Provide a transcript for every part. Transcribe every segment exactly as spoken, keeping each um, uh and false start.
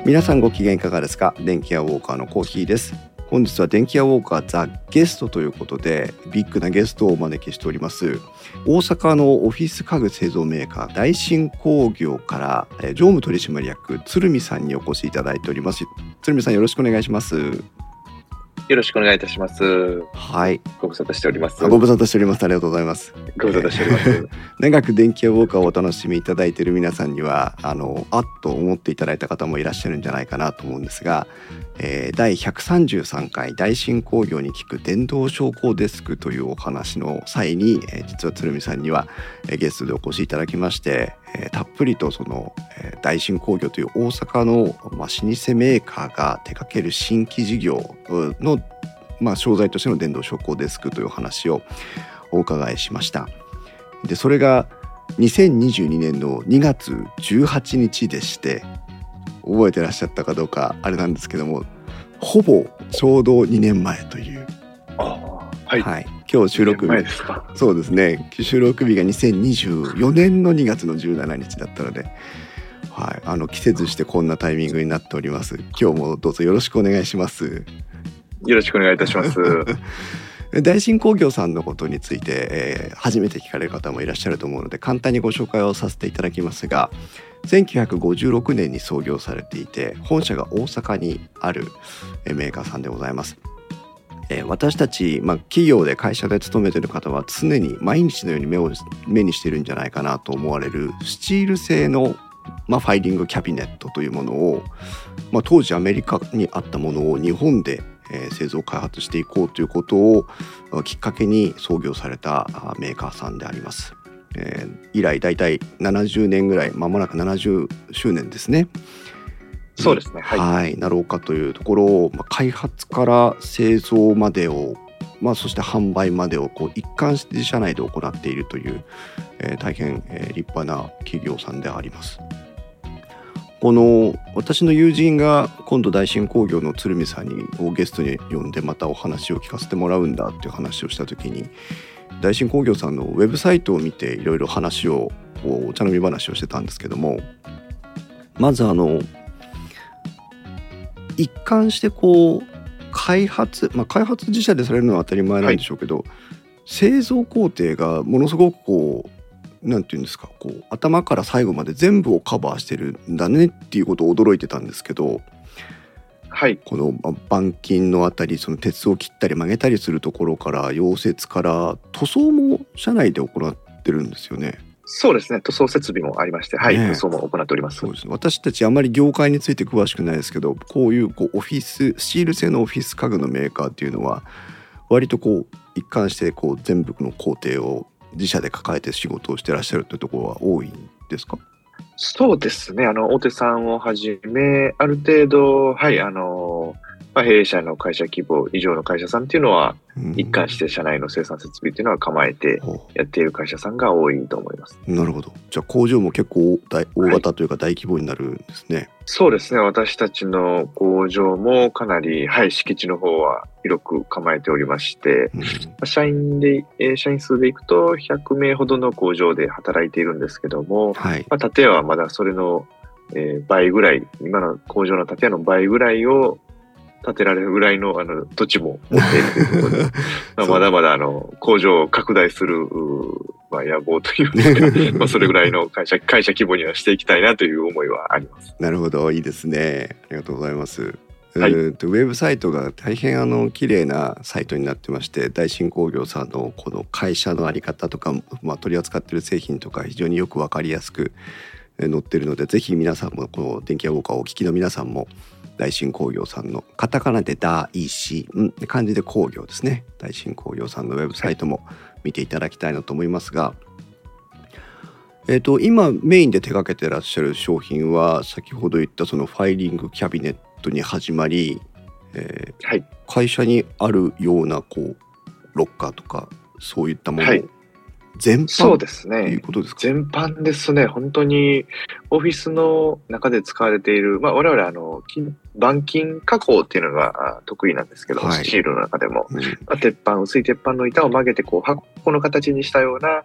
皆さんご機嫌いかがですか？電気屋ウォーカーのコーヒーです。本日は電気屋ウォーカーザ・ゲストということでビッグなゲストをお招きしております。大阪のオフィス家具製造メーカー大新工業から常務取締役鶴見さんにお越しいただいております。鶴見さん、よろしくお願いします。 よろしくお願いいたします。 はい、 ご無沙汰しております。 ご無沙汰しております。ありがとうございます。 ご無沙汰しております。 長く電気屋ウォーカーをお楽しみいただいている皆さんにはあのあっと思っていただいた方もいらっしゃるんじゃないかなと思うんですが、えー、だいひゃくさんじゅうさんかい大新工業に聞く電動昇降デスクというお話の際に、えー、実は鶴見さんには、えー、ゲストでお越しいただきまして、えー、たっぷりとその、えー、大新工業という大阪の、まあ、老舗メーカーが手掛ける新規事業のまあ、商材としての電動昇降デスクという話をお伺いしました。でそれがにせんにじゅうにねんのにがつじゅうはちにちでして、覚えてらっしゃったかどうかあれなんですけども、ほぼちょうどにねんまえという。 あ、はい、はい、 今日収録日ですか。 そうですね、収録日がにせんにじゅうよねんのにがつのじゅうしちにちだったので、はい、あの季節してこんなタイミングになっております。今日もどうぞよろしくお願いします。 よろしくお願いいたします。 大新工業さんのことについて、えー、初めて聞かれる方もいらっしゃると思うので簡単にご紹介をさせていただきますが、せんきゅうひゃくごじゅうろくねんに創業されていて本社が大阪にあるメーカーさんでございます。えー、私たち、まあ、企業で会社で勤めている方は常に毎日のように目を目にしているんじゃないかなと思われるスチール製の、まあ、ファイリングキャビネットというものを、まあ、当時アメリカにあったものを日本でえー、製造開発していこうということをきっかけに創業されたメーカーさんであります。えー、以来だいたいななじゅうねんぐらい、間もなくななじゅっしゅうねんですね。 そうですね、はい、 はい、なろうかというところを、まあ、開発から製造までを、まあ、そして販売までをこう一貫して自社内で行っているという、えー、大変、えー、立派な企業さんであります。この私の友人が今度大新工業の鶴見さんにをゲストに呼んでまたお話を聞かせてもらうんだっていう話をした時に、大新工業さんのウェブサイトを見ていろいろ話をお茶飲み話をしてたんですけども、まずあの一貫してこう開発、まあ、開発自社でされるのは当たり前なんでしょうけど、はい、製造工程がものすごくこうなんていうんですか、こう頭から最後まで全部をカバーしてるんだねっていうことを驚いてたんですけど、 はい、 この板金のあたり、その鉄を切ったり曲げたりするところから溶接から塗装も社内で行ってるんですよね。 そうですね、塗装設備もありまして、はい、ね、塗装も行っております。 そうですね、私たちあまり業界について詳しくないですけど、こういう、こうオフィススチール製のオフィス家具のメーカーっていうのは割とこう一貫してこう全部の工程を自社で抱えて仕事をしてらっしゃるというところは多いんですか？ そうですね、あの大手さんをはじめある程度、はい、あのまあ、弊社の会社規模以上の会社さんっていうのは、うん、一貫して社内の生産設備っていうのは構えてやっている会社さんが多いと思います。 なるほど。じゃあ工場も結構 大, 大型というか大規模になるんですね。はい、 そうですね、私たちの工場もかなり、はい、敷地の方は広く構えておりまして、うん、社員で、えー、社員数でいくとひゃくめいほどの工場で働いているんですけども、はい、まあ、建屋はまだそれの、えー、倍ぐらい、今の工場の建屋の倍ぐらいを建てられるぐらい の, あの土地も持っているということでまあまだまだあの工場を拡大する、まあ、野望というかまあそれぐらいの会社会社規模にはしていきたいなという思いはあります。 なるほど、いいですね。ありがとうございます。 はい、 ウェブサイトが大変あの綺麗なサイトになってまして、大新工業さんのこの会社の在り方とか、まあ、取り扱っている製品とか非常によく分かりやすく載っているので、ぜひ皆さんもこの電気屋ウォーカーをお聞きの皆さんも大新工業さんのカタカナで大新、漢字で工業ですね、大新工業さんのウェブサイトも見ていただきたいなと思いますが、えーと、今メインで手掛けてらっしゃる商品は先ほど言ったそのファイリングキャビネットに始まり、えーはい、会社にあるようなこうロッカーとかそういったもの、はい、全般そうですね、 ということですか？ 全般ですね。本当にオフィスの中で使われている、まあ、我々あの板金加工っていうのが得意なんですけど、はい、スチールの中でも、うん、まあ、鉄板薄い鉄板の板を曲げてこう箱の形にしたような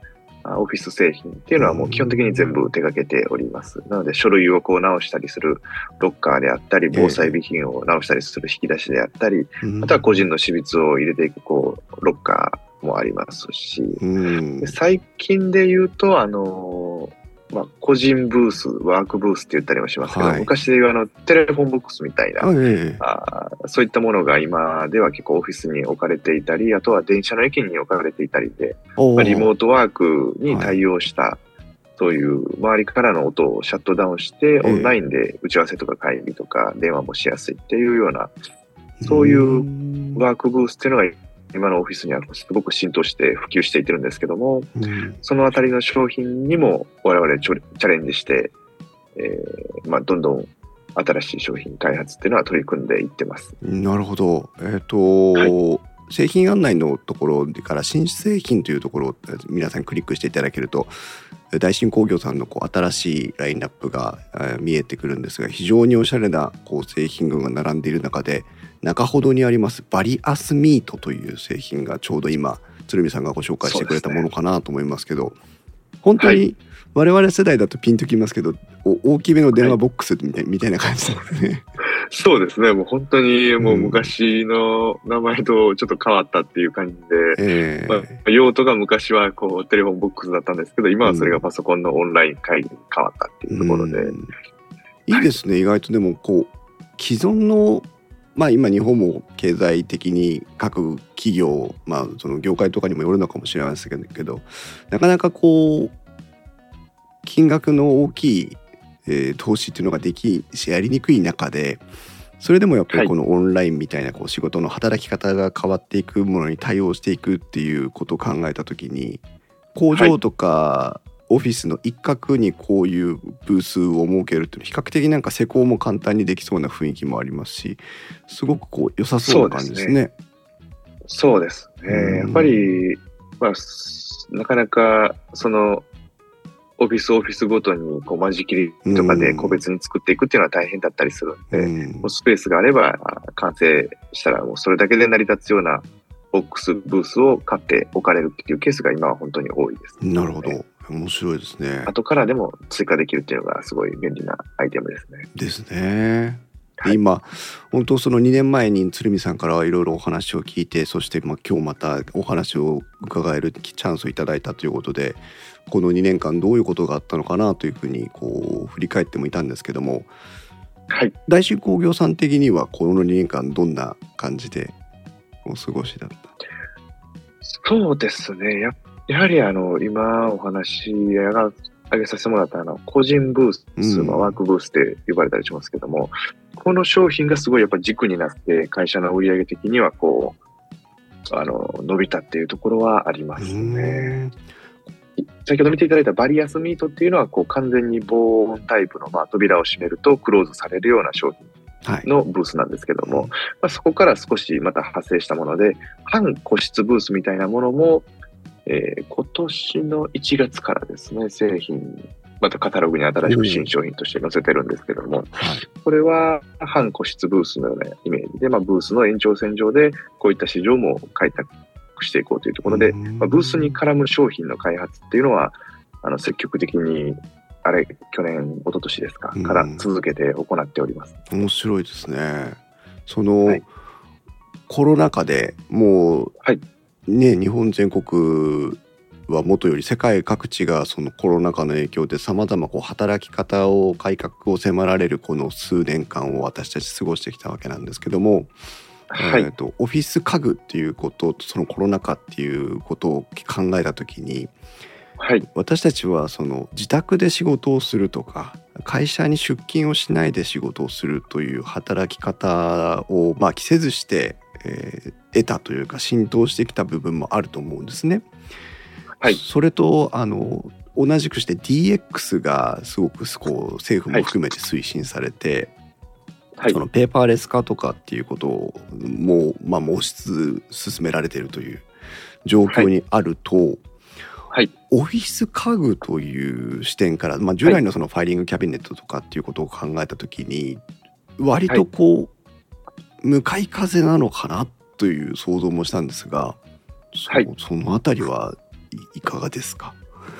オフィス製品っていうのはもう基本的に全部手掛けております。なので書類をこう直したりするロッカーであったり、防災備品を直したりする引き出しであったり、あとは個人の私物を入れていくこうロッカーもありますし、で最近で言うと、あのまあ、個人ブース、ワークブースって言ったりもしますけど、はい、昔で言うあのテレフォンボックスみたいな、ええ、あそういったものが今では結構オフィスに置かれていたり、あとは電車の駅に置かれていたりで、まあ、リモートワークに対応した、はい、そういう周りからの音をシャットダウンして、オンラインで打ち合わせとか会議とか電話もしやすいっていうような、そういうワークブースっていうのが今のオフィスにはすごく浸透して普及していってるんですけども、うん、そのあたりの商品にも我々チャレンジして、えーまあ、どんどん新しい商品開発っていうのは取り組んでいってます。 なるほど。えっと、はい、製品案内のところから新製品というところを皆さんクリックしていただけると、大新工業さんのこう新しいラインナップが見えてくるんですが、非常におしゃれなこう製品群が並んでいる中で、中ほどにありますバリアスミートという製品がちょうど今鶴見さんがご紹介してくれたものかなと思いますけど、本当に我々世代だとピンときますけど、大きめの電話ボックスみたい、はい、みたいな感じですね。 そうですね。もう本当にもう昔の名前とちょっと変わったっていう感じで、えーまあ、用途が昔はこうテレフォンボックスだったんですけど、今はそれがパソコンのオンライン会議に変わったっていうところで、うん、 いいですね、はい、意外とでもこう既存のまあ今日本も経済的に各企業、まあその業界とかにもよるのかもしれませんけど、なかなかこう金額の大きい、えー、投資っていうのができやりにくい中で、それでもやっぱりこのオンラインみたいなこう仕事の働き方が変わっていくものに対応していくっていうことを考えたときに、工場とかオフィスの一角にこういうブースを設けるっていうのは比較的なんか施工も簡単にできそうな雰囲気もありますし、すごくこう良さそうな感じですね。 そうですね。うん、やっぱり、まあ、なかなかそのオフィスオフィスごとにこう間仕切りとかで個別に作っていくっていうのは大変だったりするんで、うん、もうスペースがあれば完成したらもうそれだけで成り立つようなボックスブースを買って置かれるっていうケースが今は本当に多いです、ね。 なるほど。面白いですね。 後からでも追加できるっていうのがすごい便利なアイテムですね。 ですね。はい、今本当そのにねんまえに鶴見さんからいろいろお話を聞いて、そしてまあ今日またお話を伺えるチャンスをいただいたということで、このにねんかんどういうことがあったのかなというふうにこう振り返ってもいたんですけども、 はい、 大新工業さん的にはこのにねんかんどんな感じでお過ごしだった？ そうですね。ややはりあの今お話が挙げさせてもらったあの個人ブース、うんまあ、ワークブースって呼ばれたりしますけども、この商品がすごいやっぱり軸になって会社の売上的にはこうあの伸びたっていうところはありますね。先ほど見ていただいたバリアスミートっていうのはこう完全に防音タイプのまあ扉を閉めるとクローズされるような商品のブースなんですけども、はいまあ、そこから少しまた派生したもので半個室ブースみたいなものも、えー、今年のいちがつからですね、製品またカタログに新しく新商品として載せてるんですけども、これは半個室ブースのようなイメージで、まあ、ブースの延長線上でこういった市場も開拓していこうというところで、まあ、ブースに絡む商品の開発っていうのはあの積極的にあれ去年一昨年ですかから続けて行っております。 面白いですね。その、はい、コロナ禍でもう、はいね、日本全国はもとより世界各地がそのコロナ禍の影響でさまざま働き方を改革を迫られるこの数年間を私たち過ごしてきたわけなんですけども、はいえー、とオフィス家具っていうこととそのコロナ禍っていうことを考えた時に、はい、私たちはその自宅で仕事をするとか会社に出勤をしないで仕事をするという働き方をまあ着せずして、えー、得たというか浸透してきた部分もあると思うんですね。はい、それとあの同じくして ディーエックス がすごくこう政府も含めて推進されて、はい、そのペーパーレス化とかっていうことをもう、まあ、もう推進められているという状況にあると、はいはい、オフィス家具という視点から、まあ、従来のそのファイリングキャビネットとかっていうことを考えたときに割とこう、はい、向かい風なのかなという想像もしたんですが、そ, はい、そのあたりはいかがですか？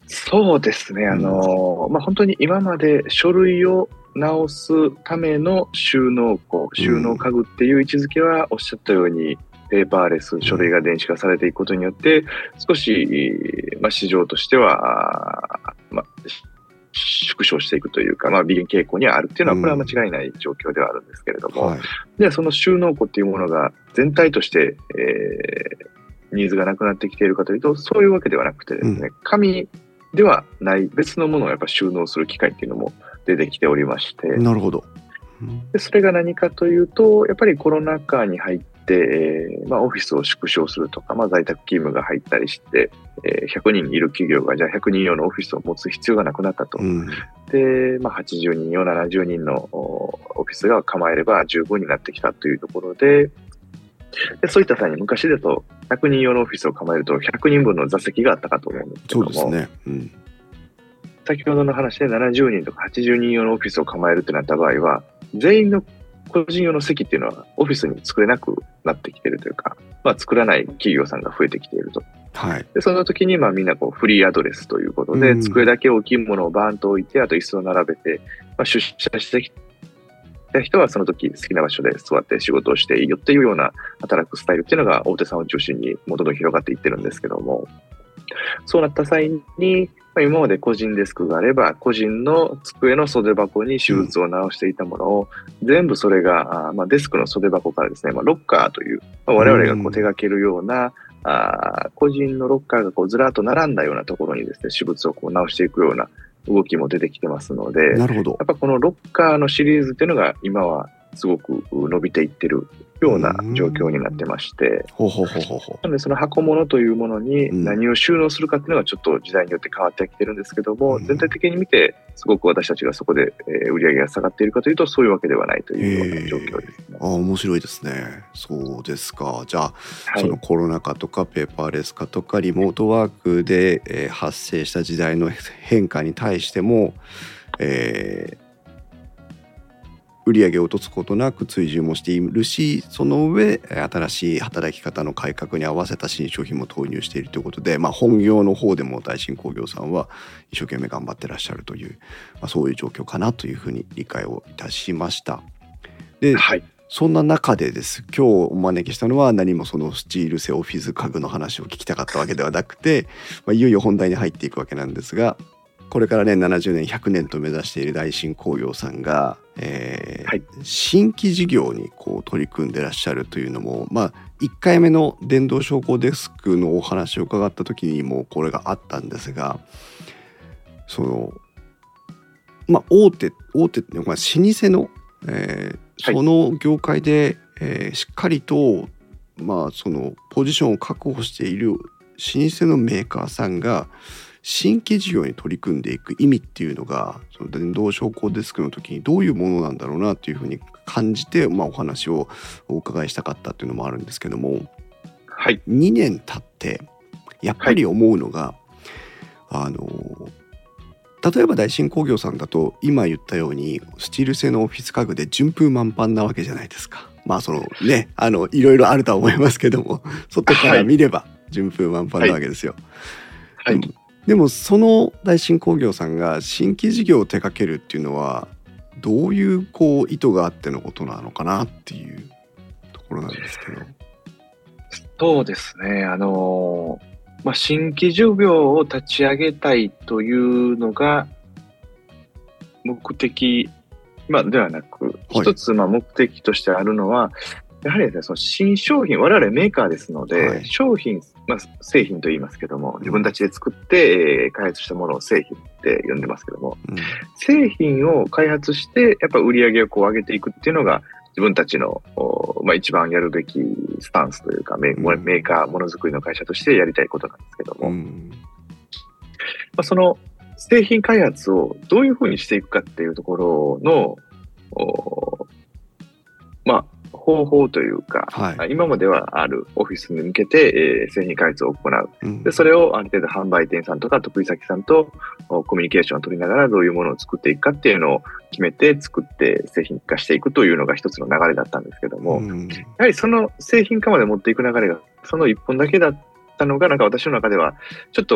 そうですね、あの、うん、まあ、本当に今まで書類を直すための収納庫、収納家具っていう位置づけはおっしゃったように、ペーパーレス、書類が電子化されていくことによって、少し、まあ、市場としては、まあ、縮小していくというか、まあ、微減傾向にはあるっていうのは、これは間違いない状況ではあるんですけれども、うんはい、ではその収納庫っていうものが全体として、えー、ニーズがなくなってきているかというと、そういうわけではなくてですね、うん、紙ではない別のものをやっぱ収納する機会っていうのも出てきておりまして、 なるほど。 でそれが何かというと、やっぱりコロナ禍に入って、えーまあ、オフィスを縮小するとか、まあ、在宅勤務が入ったりして、えー、ひゃくにんいる企業がじゃあひゃくにん用のオフィスを持つ必要がなくなったと。うん、で、まあ、はちじゅうにん用、ななじゅうにんのオフィスが構えれば十分になってきたというところで、でそういった際に昔だとひゃくにん用のオフィスを構えるとひゃくにんぶんの座席があったかと思うんですけども、 そうですね。うん、 先ほどの話でななじゅうにんとかはちじゅうにん用のオフィスを構えるってなった場合は、全員の個人用の席っていうのはオフィスに作れなくなってきているというか、まあ、作らない企業さんが増えてきていると。はい、でその時にまあみんなこうフリーアドレスということで、うん、机だけ大きいものをバーンと置いて、あと椅子を並べて、まあ、出社してきた人はその時好きな場所で座って仕事をしていいよっていうような働くスタイルっていうのが大手さんを中心にもどんどん広がっていってるんですけども、そうなった際に、今まで個人デスクがあれば、個人の机の袖箱に手術を直していたものを、うん、全部それが、まあ、デスクの袖箱からですね、まあ、ロッカーという、まあ、我々がこう手掛けるような、うん、あ個人のロッカーがこうずらっと並んだようなところにですね、私物をこう直していくような動きも出てきてますので、 なるほど。 やっぱこのロッカーのシリーズっていうのが今はすごく伸びていってるような状況になってまして、 ほうほうほうほうほう。 なのでその箱物というものに何を収納するかっていうのがちょっと時代によって変わってきてるんですけども、うん、全体的に見てすごく私たちがそこで売り上げが下がっているかというと、そういうわけではないというような状況ですね。 あ、面白いですね。そうですか。じゃあ、はい、そのコロナ禍とかペーパーレス化とかリモートワークで発生した時代の変化に対しても、えー売り上げを落とすことなく追従もしているし、その上新しい働き方の改革に合わせた新商品も投入しているということで、まあ、本業の方でも大新工業さんは一生懸命頑張ってらっしゃるという、まあ、そういう状況かなというふうに理解をいたしました。で、はい、そんな中でです、今日お招きしたのは何もそのスチール製オフィス家具の話を聞きたかったわけではなくて、まあ、いよいよ本題に入っていくわけなんですが、これからねななじゅうねんひゃくねんと目指している大新工業さんが、えーはい、新規事業にこう取り組んでらっしゃるというのも、まあ、いっかいめの電動昇降デスクのお話を伺った時にもこれがあったんですが、そのまあ大手大手っていうか老舗の、えー、その業界で、えー、しっかりと、まあ、そのポジションを確保している老舗のメーカーさんが新規事業に取り組んでいく意味っていうのが、その電動昇降デスクの時にどういうものなんだろうなというふうに感じて、まあ、お話をお伺いしたかったっていうのもあるんですけども、 はい、 にねん経ってやっぱり思うのが、はい、あの例えば大新工業さんだと今言ったようにスチール製のオフィス家具で順風満帆なわけじゃないですか。まあそのね、あのいろいろあるとは思いますけども、外から見れば順風満帆なわけですよ。 はいはい、 でもその大新工業さんが新規事業を手掛けるっていうのはどういうこう意図があってのことなのかなっていうところなんですけど。 そうですね、あのまあ、新規事業を立ち上げたいというのが目的、まあ、ではなく、はい、一つまあ目的としてあるのはやはりですね、その新商品、我々メーカーですので、はい、商品、まあ、製品と言いますけども、自分たちで作って、えー、開発したものを製品って呼んでますけども、うん、製品を開発してやっぱ売り上げをこう上げていくっていうのが自分たちの、まあ、一番やるべきスタンスというか、メー、メーカーものづくりの会社としてやりたいことなんですけども、うん、まあ、その製品開発をどういうふうにしていくかっていうところのまあ方法というか、はい、今まではあるオフィスに向けて、えー、製品開発を行う、うん、でそれをある程度販売店さんとか得意先さんとコミュニケーションを取りながらどういうものを作っていくかっていうのを決めて作って製品化していくというのが一つの流れだったんですけども、うん、やはりその製品化まで持っていく流れがその一本だけだったのがなんか私の中ではちょっと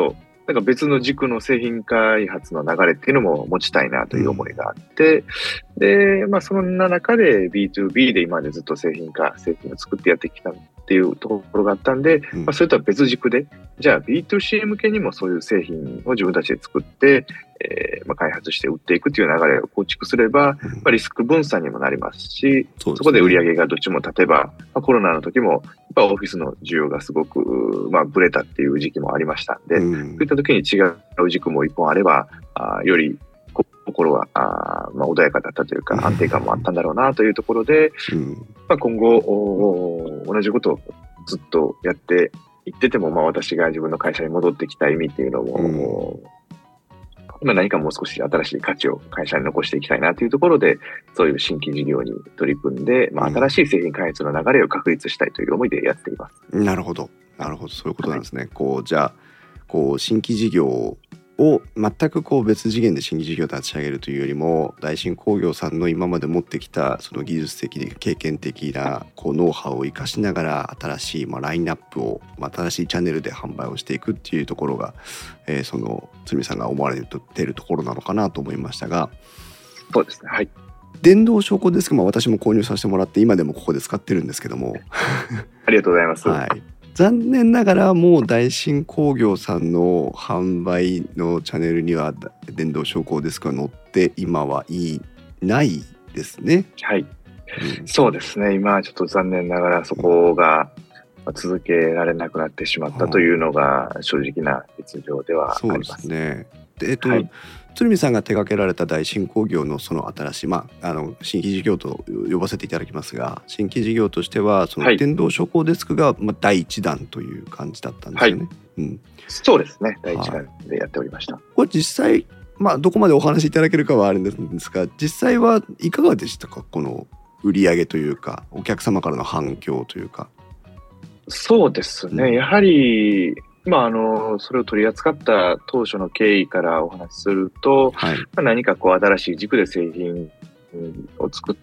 なんか別の軸の製品開発の流れっていうのも持ちたいなという思いがあって、うん、で、まあそんな中で ビーツービー で今までずっと製品化、製品を作ってやってきたっていうところがあったんで、うん、まあそれとは別軸で、じゃあ ビーツーシー 向けにもそういう製品を自分たちで作って、えーまあ、開発して売っていくという流れを構築すれば、うん、まあ、リスク分散にもなりますし、そ, うそこで売り上げがどっちも例えば、まあ、コロナの時もやっぱオフィスの需要がすごく、まあ、ブレたっていう時期もありましたんで、うん、そういった時に違う軸も一本あれば、あより心はあ、まあ、穏やかだったというか安定感もあったんだろうなというところで、うんまあ、今後同じことをずっとやっていってても、まあ、私が自分の会社に戻ってきた意味っていうのも、うんまあ、何かもう少し新しい価値を会社に残していきたいなというところで、そういう新規事業に取り組んで、まあ、新しい製品開発の流れを確立したいという思いでやっています。 うん、なるほど、なるほど、そういうことなんですね。はい、こうじゃあこう新規事業を全くこう別次元で新規事業を立ち上げるというよりも、大新工業さんの今まで持ってきたその技術的で経験的なこうノウハウを生かしながら新しいまあラインナップを、まあ、新しいチャンネルで販売をしていくっていうところが、えー、その鶴見さんが思われているところなのかなと思いましたが。 そうですね、はい。 電動昇降デスクも私も購入させてもらって今でもここで使ってるんですけどもありがとうございます。 はい、残念ながらもう大新工業さんの販売のチャンネルには電動昇降デスクは載って今はいないですね。 はい、うん、そうですね。今はちょっと残念ながらそこが続けられなくなってしまったというのが正直な実情ではあります。 そうですね。で、えっと、はい、鶴見さんが手掛けられた大新工業のその新しい、まあ、あの新規事業と呼ばせていただきますが、新規事業としてはその電動昇降デスクがまあ第一弾という感じだったんですよね。はいうん、 そうですね。第一弾でやっておりました。はい、 これ実際、まあ、どこまでお話しいただけるかはあるんですが、実際はいかがでしたか、この売り上げというかお客様からの反響というか。 そうですね、うん、やはりまあ、あのそれを取り扱った当初の経緯からお話しすると、はいまあ、何かこう新しい軸で製品を作って、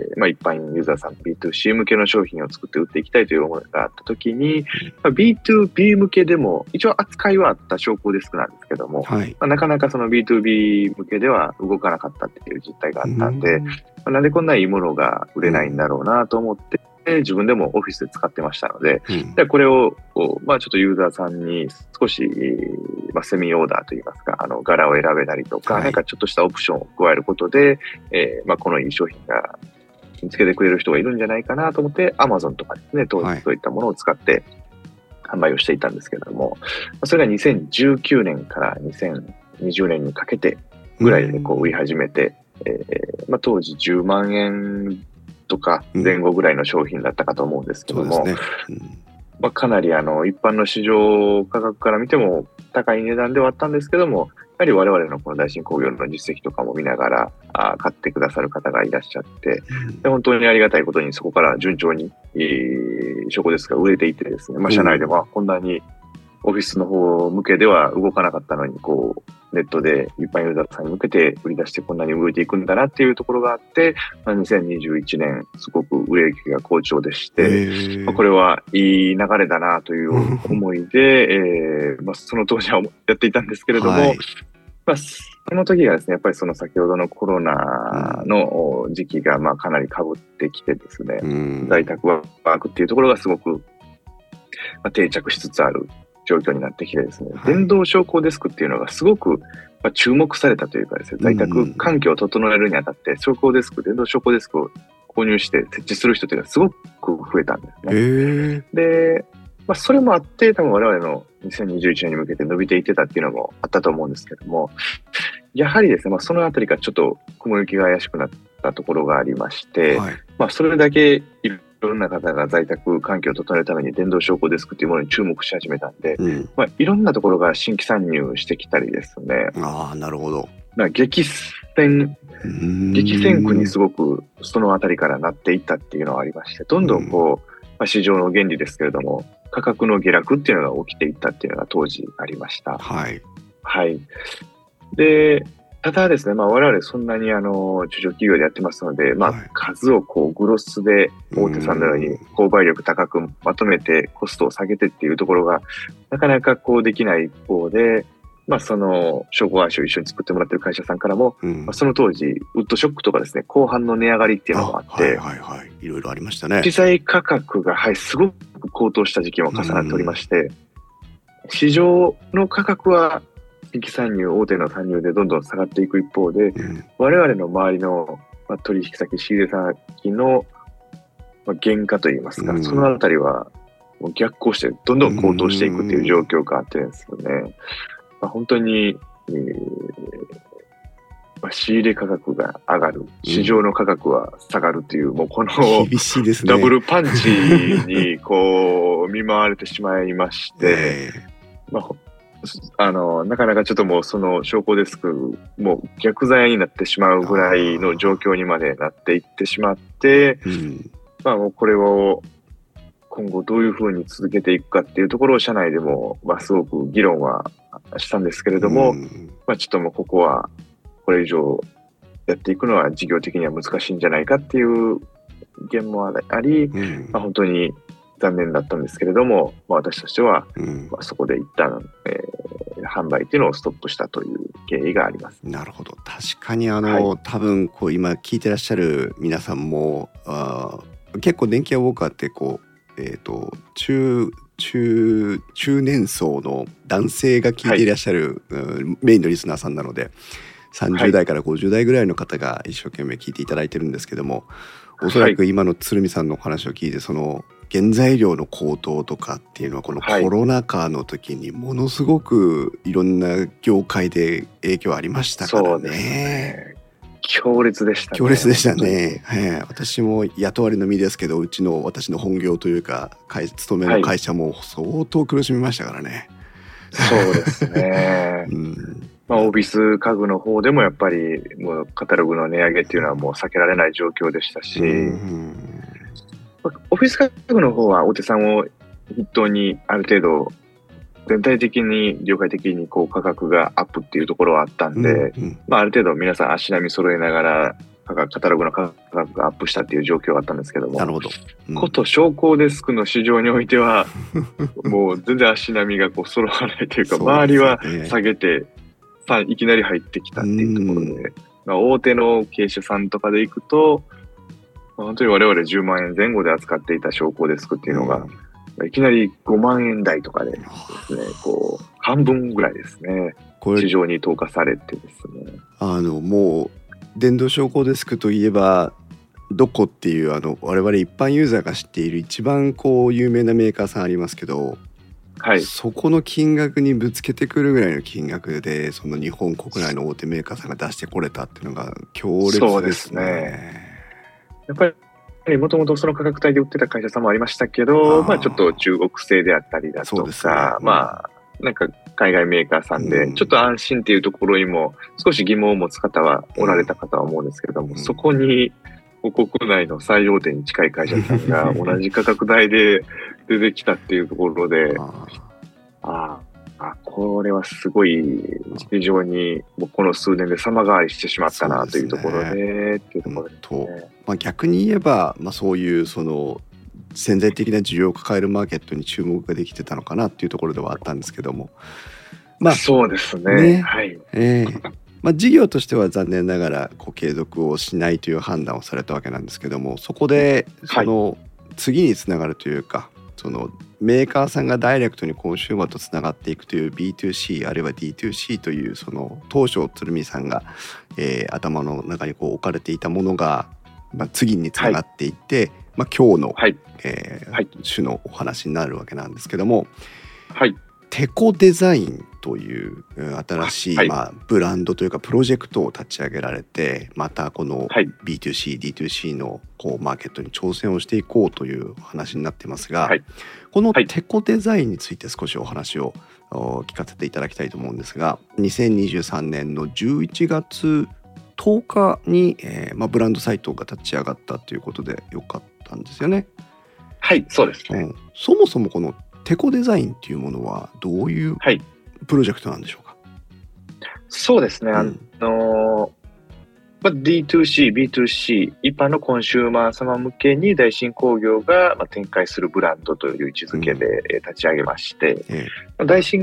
まあ、一般ユーザーさん ビーツーシー 向けの商品を作って売っていきたいという思いがあったときに、まあ、ビーツービー 向けでも一応扱いはあった昇降デスクなんですけども、はいまあ、なかなかその ビーツービー 向けでは動かなかったっていう実態があったんで、うんまあ、なんでこんないいものが売れないんだろうなと思って、自分でもオフィスで使ってましたので、うん、でこれを、まあ、ちょっとユーザーさんに少し、まあ、セミオーダーといいますか、あの柄を選べたりとか、はい、なんかちょっとしたオプションを加えることで、えーまあ、このいい商品が見つけてくれる人がいるんじゃないかなと思って Amazon とかですね、当時そういったものを使って販売をしていたんですけれども、はい、それがにせんじゅうきゅうねんからにせんにじゅうねんにかけてぐらいでこう売り始めて、うんえーまあ、当時じゅうまんえんとか前後ぐらいの商品だったかと思うんですけども、うんねうんまあ、かなりあの一般の市場価格から見ても高い値段ではあったんですけども、やはり我々のこの大新工業の実績とかも見ながらあ買ってくださる方がいらっしゃって、うん、で本当にありがたいことにそこから順調に、えー、証拠ですが売れていてですね、まあ、社内ではこんなにオフィスの方向けでは動かなかったのにこうネットで一般ユーザーさんに向けて売り出してこんなに動いていくんだなっていうところがあって、まあ、にせんにじゅういちねんすごく売れ行きが好調でして、まあ、これはいい流れだなという思いで、えーまあ、その当時はやっていたんですけれども、はいまあ、その時がですねやっぱりその先ほどのコロナの時期がまあかなり被ってきてですね、うん、在宅ワークっていうところがすごくまあ定着しつつある状況になってきてですね、はい、電動昇降デスクっていうのがすごく注目されたというかですね、在宅環境を整えるにあたって昇降デスク、電動昇降デスクを購入して設置する人というのがすごく増えたんですね。で、まあ、それもあって多分我々のにせんにじゅういちねんに向けて伸びていってたっていうのもあったと思うんですけども、やはりですね、まあ、そのあたりからちょっと雲行きが怪しくなったところがありまして、はいまあ、それだけいろんな方が在宅環境を整えるために電動昇降デスクというものに注目し始めたんで、うんまあ、いろんなところが新規参入してきたりですね。 ああ、なるほど。 まあ、激戦、激戦区にすごくそのあたりからなっていったっていうのはありまして、どんどんこう、まあ、市場の原理ですけれども、価格の下落っていうのが起きていったっていうのが当時ありました。 はい。 はい。で、ただですね、まあ、我々そんなにあの中小企業でやってますので、まあ、数をこうグロスで大手さんのように購買力高くまとめてコストを下げてっていうところがなかなかこうできない一方で、 まあ、その証拠会社を一緒に作ってもらってる会社さんからも、 うんまあ、その当時ウッドショックとかですね、後半の値上がりっていうのもあって、 はいはいはい、いろいろありましたね。 資材価格が、はい、すごく高騰した時期も重なっておりまして、うん、市場の価格は新規参入、大手の参入でどんどん下がっていく一方で、うん、我々の周りの、まあ、取引先、仕入れ先の、まあ、原価といいますか、うん、そのあたりはもう逆行してどんどん高騰していくっていう状況があってですよね。まあ、本当に、えーまあ、仕入れ価格が上がる、市場の価格は下がるっていう、うん、もうこの厳しいですね、 ダブルパンチにこう見舞われてしまいまして、まあ、あのなかなかちょっともうその証拠デスクもう逆ザヤになってしまうぐらいの状況にまでなっていってしまって、うん、まあもうこれを今後どういうふうに続けていくかっていうところを社内でも、まあ、すごく議論はしたんですけれども、うん、まあ、ちょっともうここはこれ以上やっていくのは事業的には難しいんじゃないかっていう意見もあり、うん、まあ、本当に残念だったんですけれども、まあ、私としては、うんまあ、そこで一旦、えー、販売っていうのをストップしたという経緯があります。 なるほど。確かにあの、はい、多分こう今聞いてらっしゃる皆さんもあ結構電気屋ウォーカーってこうえー、と 中, 中, 中年層の男性が聞いていらっしゃる、はい、メインのリスナーさんなのでさんじゅう代からごじゅう代ぐらいの方が一生懸命聞いていただいてるんですけども、おそらく今の鶴見さんのお話を聞いてその原材料の高騰とかっていうのはこのコロナ禍の時にものすごくいろんな業界で影響ありましたからね。 そうですね、強烈でしたね。 強烈でしたね、はい、私も雇われの身ですけどうちの私の本業というか勤めの会社も相当苦しみましたからね、 はい、そうですね、うんまあ、オフィス家具の方でもやっぱりもうカタログの値上げっていうのはもう避けられない状況でしたし、うん、オフィス家具の方は大手さんを筆頭にある程度全体的に業界的にこう価格がアップっていうところはあったんで、うんうんまあ、ある程度皆さん足並み揃えながらカタログの価格がアップしたっていう状況はあったんですけども、 なるほど、 うん、こと商工デスクの市場においてはもう全然足並みがこう揃わないというか周りは下げてさいきなり入ってきたっていうところで、うんまあ、大手の経営者さんとかでいくと、まあ、本当に我々じゅうまんえん前後で扱っていた商工デスクっていうのが、うんいきなりごまんえん台とかでですね、こう半分ぐらいですね、市場に投下されてですね、 あのもう電動商工デスクといえばドコっていうあの我々一般ユーザーが知っている一番こう有名なメーカーさんありますけど、はい、そこの金額にぶつけてくるぐらいの金額でその日本国内の大手メーカーさんが出してこれたっていうのが強烈ですね。 そうですね。やっぱりもともとその価格帯で売ってた会社さんもありましたけど、あまあちょっと中国製であったりだとか、ねうん、まあなんか海外メーカーさんでちょっと安心っていうところにも少し疑問を持つ方はおられたかとは思うんですけれども、うん、そこに国内の最大手に近い会社さんが同じ価格帯で出てきたっていうところで、ああ、これはすごい非常にもうこの数年で様変わりしてしまったなというところで、っていうところですね。 まあ、逆に言えば、まあ、そういうその潜在的な需要を抱えるマーケットに注目ができてたのかなっていうところではあったんですけども、 まあそうですね。ねはい。 えーまあ、事業としては残念ながらこう継続をしないという判断をされたわけなんですけども、そこでその次につながるというか、はい、そのメーカーさんがダイレクトにコンシューマーとつながっていくという ビーツーシー あるいは ディーツーシー というその当初鶴見さんが、えー、頭の中にこう置かれていたものが、まあ、次につながっていって、はいまあ、今日の、はいえーはい、種のお話になるわけなんですけども、はい、テコデザインという新しい、はいまあ、ブランドというかプロジェクトを立ち上げられて、またこの ビーツーシー、ディーツーシー のこうマーケットに挑戦をしていこうという話になっていますが、はい、このテコデザインについて少しお話を聞かせていただきたいと思うんですが、にせんにじゅうさんねんのじゅういちがつとおかに、えーまあ、ブランドサイトが立ち上がったということでよかったんですよね。 はい、そうですね、うん、 そもそもこのテコデザインっていうものはどういうプロジェクトなんでしょうか。はい、 そうですね、うん、あのまあ、ディーツーシー、ビーツーシー 一般のコンシューマー様向けに大新工業が展開するブランドという位置づけで立ち上げまして、うんええ、大新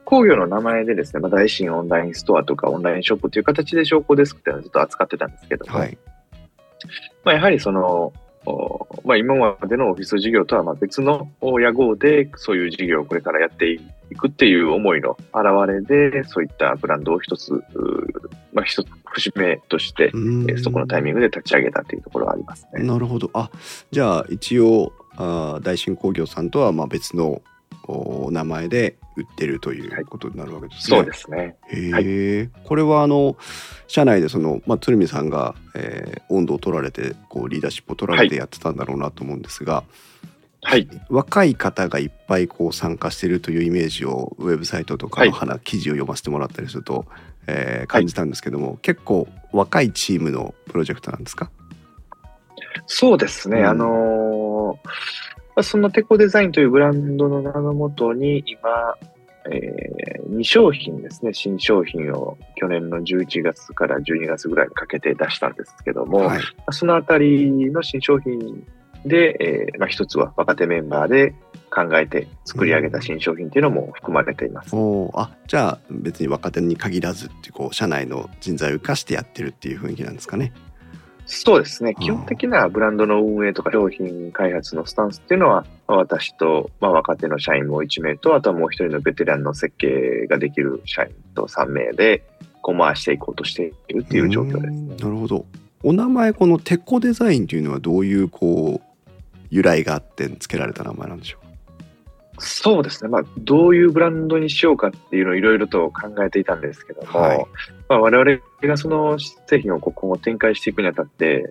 工業の名前でですね、まあ、大新オンラインストアとかオンラインショップという形で商工デスクっていうのをずっと扱ってたんですけども、はい、まあ、やはりその、まあ、今までのオフィス事業とはまあ別の屋号でそういう事業をこれからやっていくっていう思いの表れで、そういったブランドを一つ、まあ、一つ節目としてそこのタイミングで立ち上げたというところはありますね。 なるほど。あ、じゃあ一応あ大新工業さんとはまあ別のお名前で売ってるということになるわけですね。 はい、そうですね。 へえ、 はい、 これはあの社内でその、まあ、鶴見さんが、えー、温度を取られてこうリーダーシップを取られてやってたんだろうなと思うんですが、 はい、 若い方がいっぱいこう参加しているというイメージをウェブサイトとかの花記事を読ませてもらったりすると、えー、感じたんですけども、はい、結構若いチームのプロジェクトなんですか？ そうですね、うん、あのー、そのテコデザインというブランドの名のもとに今、えー、に商品ですね、新商品を去年のじゅういちがつからじゅうにがつぐらいにかけて出したんですけども、はい、そのあたりの新商品で、えーまあ、一つは若手メンバーで考えて作り上げた新商品というのも含まれています。 うん、おあじゃあ別に若手に限らずってこう社内の人材を生かしてやってるっていう雰囲気なんですかね？ そうですね。基本的なブランドの運営とか商品開発のスタンスっていうのは、私と、まあ、若手の社員もいちめいと、あとはもう一人のベテランの設計ができる社員とさんめいでこう回していこうとしているっていう状況ですね。 なるほど。お名前このテコデザインというのはどういうこう由来があって付けられた名前なんでしょう？ そうですね、まあ、どういうブランドにしようかっていうのをいろいろと考えていたんですけども、はい、まあ、我々がその製品を今後展開していくにあたって、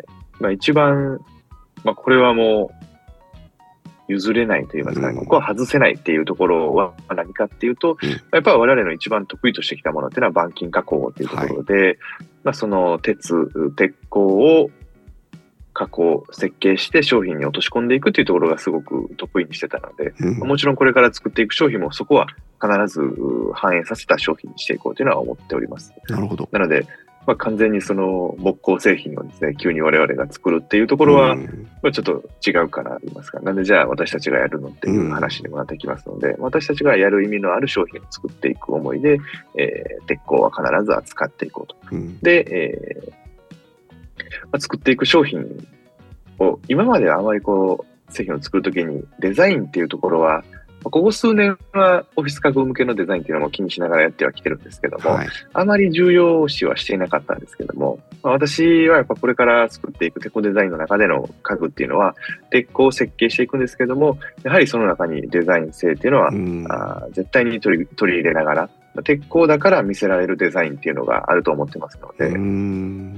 まあ、一番、まあ、これはもう譲れないといいますかね、うん、ここは外せないっていうところは何かっていうと、うん、やっぱり我々の一番得意としてきたものっていうのは板金加工っていうところで、はい、まあ、その鉄、鉄鋼を加工設計して商品に落とし込んでいくというところがすごく得意にしてたので、うん、もちろんこれから作っていく商品もそこは必ず反映させた商品にしていこうというのは思っております。 なるほど。 なので、まあ、完全にその木工製品をですね急に我々が作るっていうところは、うん、まあ、ちょっと違うかなと言いますか、なんでじゃあ私たちがやるのっていう話にもなってきますので、うん、私たちがやる意味のある商品を作っていく思いで、えー、鉄鋼は必ず扱っていこうと、うん、で、えーまあ、作っていく商品を今まではあまりこう製品を作るときにデザインっていうところはここ数年はオフィス家具向けのデザインっていうのも気にしながらやってはきてるんですけども、はい、あまり重要視はしていなかったんですけども、まあ、私はやっぱこれから作っていくテコデザインの中での家具っていうのは鉄鋼を設計していくんですけども、やはりその中にデザイン性っていうのは、うん、あ絶対に取り、取り入れながら鉄鋼だから見せられるデザインっていうのがあると思ってますので、うん、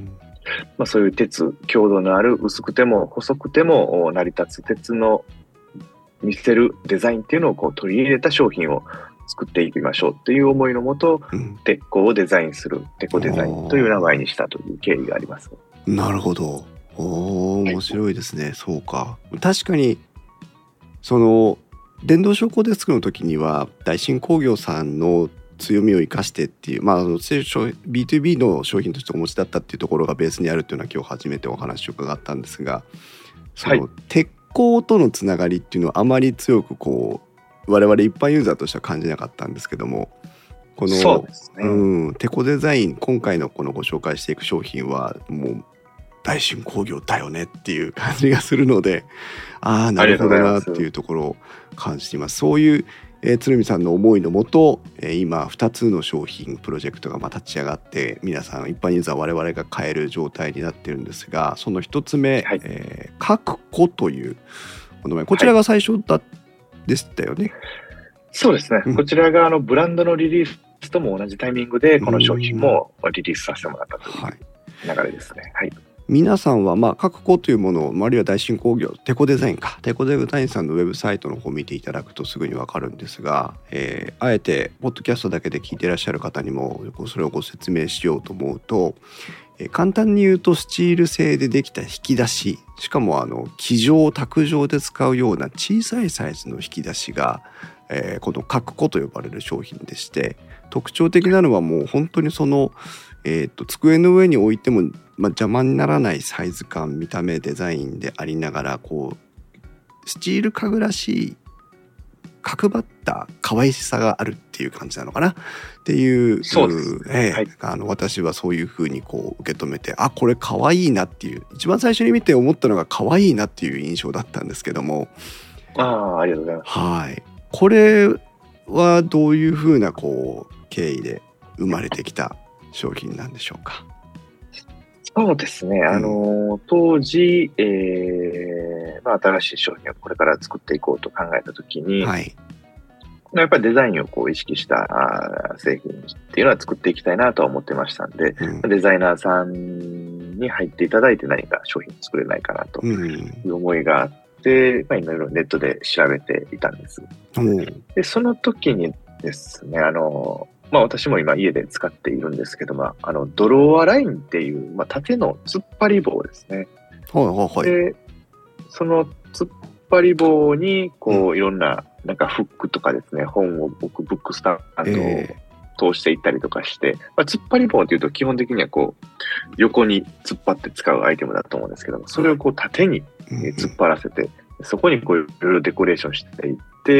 まあ、そういう鉄、強度のある薄くても細くても成り立つ鉄の見せるデザインっていうのをこう取り入れた商品を作っていきましょうっていう思いのもと、うん、鉄鋼をデザインするテコデザインという名前にしたという経緯があります。 なるほど。おー、面白いですね、はい、そうか。確かにその電動昇降デスクの時には大新工業さんの強みを生かしてっていう、まあ、ビーツービー の商品としてお持ちだったっていうところがベースにあるっていうのは今日初めてお話を伺ったんですが、その、はい、鉄鋼とのつながりっていうのはあまり強くこう我々一般ユーザーとしては感じなかったんですけども、このそうですね、うん、テコデザイン今回のこのご紹介していく商品はもう大新工業だよねっていう感じがするので、ああなるほどなっていうところを感じています。そういうえー、鶴見さんの思いのもと、えー、今ふたつの商品プロジェクトがまあ立ち上がって皆さん一般ユーザー我々が買える状態になってるんですが、そのひとつめ、はい、えー、カクコというお名前、こちらが最初だでしたよね。はい、 そうですね、うん、こちらがあのブランドのリリースとも同じタイミングでこの商品もリリースさせてもらったという流れですね。はい、 皆さんはまあカクコというものを、あるいは大新工業テコデザインかテコデザインさんのウェブサイトの方を見ていただくとすぐに分かるんですが、えー、あえてポッドキャストだけで聞いていらっしゃる方にもそれをご説明しようと思うと、えー、簡単に言うとスチール製でできた引き出し、しかもあの機上卓上で使うような小さいサイズの引き出しが、えー、このカクコと呼ばれる商品でして、特徴的なのはもう本当にそのえー、と机の上に置いても、まあ、邪魔にならないサイズ感、見た目、デザインでありながらこうスチール家具らしい角張った可愛さがあるっていう感じなのかなっていう、 そうです、 えーはい、 あの私はそういうふうにこう受け止めて、あこれ可愛いなっていう、一番最初に見て思ったのが可愛いなっていう印象だったんですけども。 ああ、ありがとうございます。 はい、これはどういうふうなこう経緯で生まれてきた商品なんでしょうか。 そうですね、あの当時、えーまあ、新しい商品をこれから作っていこうと考えたときに、はい、やっぱりデザインをこう意識した製品っていうのは作っていきたいなとは思ってましたんで、うん、デザイナーさんに入っていただいて何か商品作れないかなという思いがあって、うんまあ、いろいろネットで調べていたんです。うん、でその時にですね、あのまあ、私も今家で使っているんですけど、まあ、あのドローアラインっていう、まあ、縦の突っ張り棒ですね。 はいはいはい、 でその突っ張り棒にこういろんななんかフックとかですね、本を置くブックスタンドを通していったりとかして、えーまあ、突っ張り棒っていうと基本的にはこう横に突っ張って使うアイテムだと思うんですけども、それをこう縦に突っ張らせて、そこにこういろいろデコレーションしていって、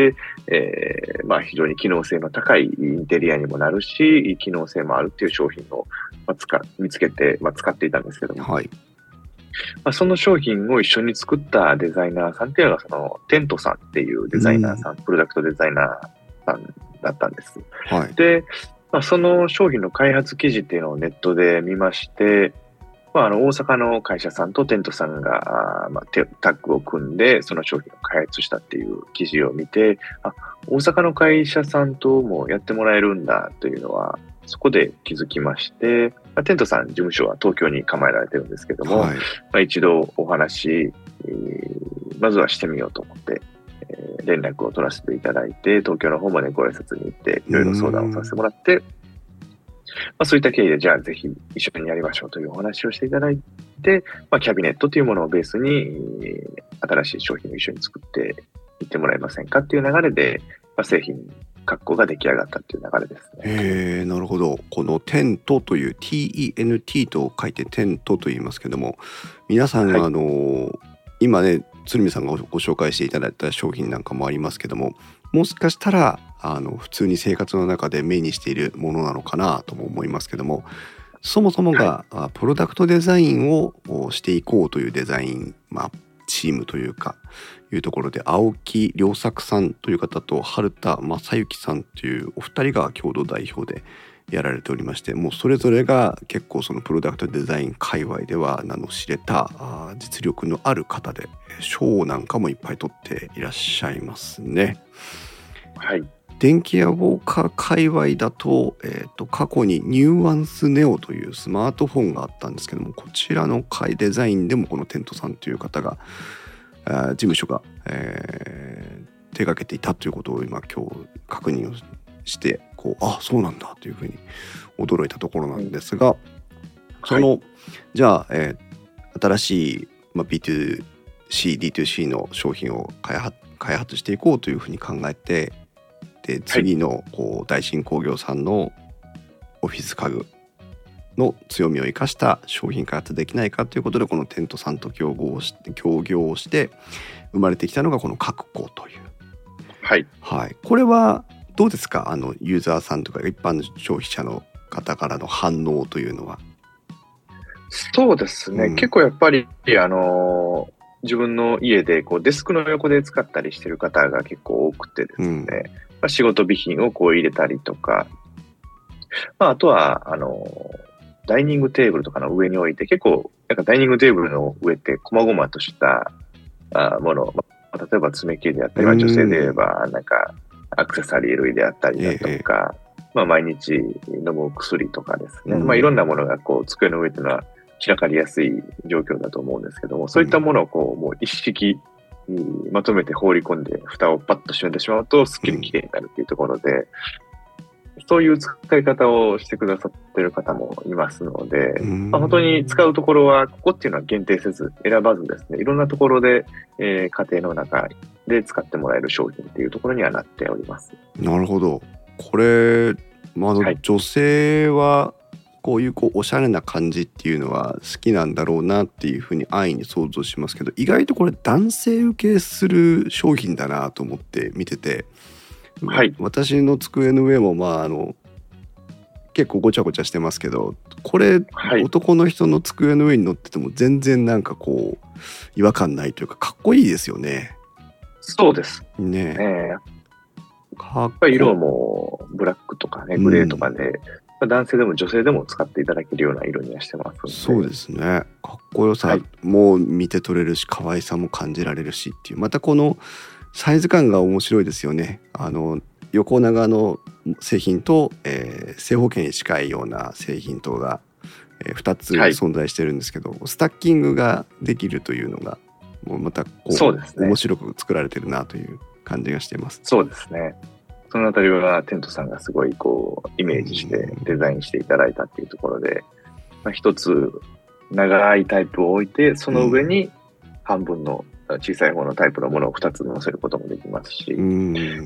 えー、まあ非常に機能性の高いインテリアにもなるし、機能性もあるっていう商品を使見つけて、まあ、使っていたんですけども、はいまあ、その商品を一緒に作ったデザイナーさんっていうのがそのテントさんっていうデザイナーさん、うん、プロダクトデザイナーさんだったんです。はい、で、まあ、その商品の開発記事っていうのをネットで見まして、まあ、あの大阪の会社さんとテントさんが、まあ、タッグを組んでその商品を開発したっていう記事を見て、あ、大阪の会社さんともやってもらえるんだというのはそこで気づきまして、まあ、テントさん事務所は東京に構えられてるんですけども、はいまあ、一度お話、えー、まずはしてみようと思って、えー、連絡を取らせていただいて、東京の方までご挨拶に行っていろいろ相談をさせてもらって、まあ、そういった経緯でじゃあぜひ一緒にやりましょうというお話をしていただいて、まあ、キャビネットというものをベースに新しい商品を一緒に作っていってもらえませんかっていう流れで、まあ、製品格好が出来上がったっていう流れですね。 へー、なるほど。このテントという ティーイーエヌティー と書いてテントと言いますけども、皆さん、はい、あの今ね鶴見さんがご紹介していただいた商品なんかもありますけども、もしかしたらあの普通に生活の中で目にしているものなのかなとも思いますけども、そもそもが、はい、プロダクトデザインをしていこうというデザイン、まあ、チームというかいうところで、青木良作さんという方と春田正幸さんというお二人が共同代表でやられておりまして、もうそれぞれが結構そのプロダクトデザイン界隈では名の知れた実力のある方で、賞なんかもいっぱい取っていらっしゃいますね。 はい。 電気屋ウォーカー界隈だと、えーと、過去にニューアンスネオというスマートフォンがあったんですけども、こちらのデザインでもこのテントさんという方が事務所が、えー、手掛けていたということを今今日確認をしてこう、あ、そうなんだというふうに驚いたところなんですが、その、はい、じゃあ、えー、新しい、まあ、ビーツーシー、ディーツーシー の商品を開発、開発していこうというふうに考えて、で次のこう大新工業さんのオフィス家具の強みを生かした商品開発できないかということで、このテントさんと協合して協業をして生まれてきたのがこのカクコという、 はいはい、これはどうですか、あのユーザーさんとか一般の消費者の方からの反応というのは。 そうですね、うん、結構やっぱりあの自分の家でこうデスクの横で使ったりしてる方が結構多くてですね、うんまあ、仕事備品をこう入れたりとか、まあ、あとはあのダイニングテーブルとかの上に置いて、結構なんかダイニングテーブルの上って細々としたあもの、まあ、例えば爪切りであったり、まあ、女性で言えばなんかアクセサリー類であったりだとか、ええまあ、毎日飲む薬とかですね、うんまあ、いろんなものがこう机の上っていうのは散らかりやすい状況だと思うんですけども、そういったものをこうもう一式にまとめて放り込んで蓋をパッと閉めてしまうとすっきりきれいになるっていうところで、うん、そういう使い方をしてくださってる方もいますので、うんまあ、本当に使うところはここっていうのは限定せず選ばずですね、いろんなところで、えー、家庭の中で使ってもらえる商品っていうところにはなっております。 なるほど。これ、まあ、あの女性はこういうこうおしゃれな感じっていうのは好きなんだろうなっていうふうに安易に想像しますけど、意外とこれ男性受けする商品だなと思って見てて、 はい、 私の机の上もまああの結構ごちゃごちゃしてますけど、これ、はい、男の人の机の上に乗ってても全然なんかこう違和感ないというか、かっこいいですよね。 そうですね。 ね、かっこいい。色もブラックとかね、グレーとかで、うん、男性でも女性でも使っていただけるような色にはしてますので。 そうですね。かっこよさも見て取れるし、可愛さも感じられるしっていう、またこのサイズ感が面白いですよね。あの横長の製品と、えー、正方形に近いような製品とが、えー、ふたつ存在してるんですけど、はい、スタッキングができるというのがもうまたこう、そうですね、面白く作られてるなという感じがしています。 そうですね。そのあたりはテントさんがすごいこうイメージしてデザインしていただいたっていうところで、まあ、一つ長いタイプを置いて、その上に半分の小さい方のタイプのものをふたつ載せることもできますし、うん、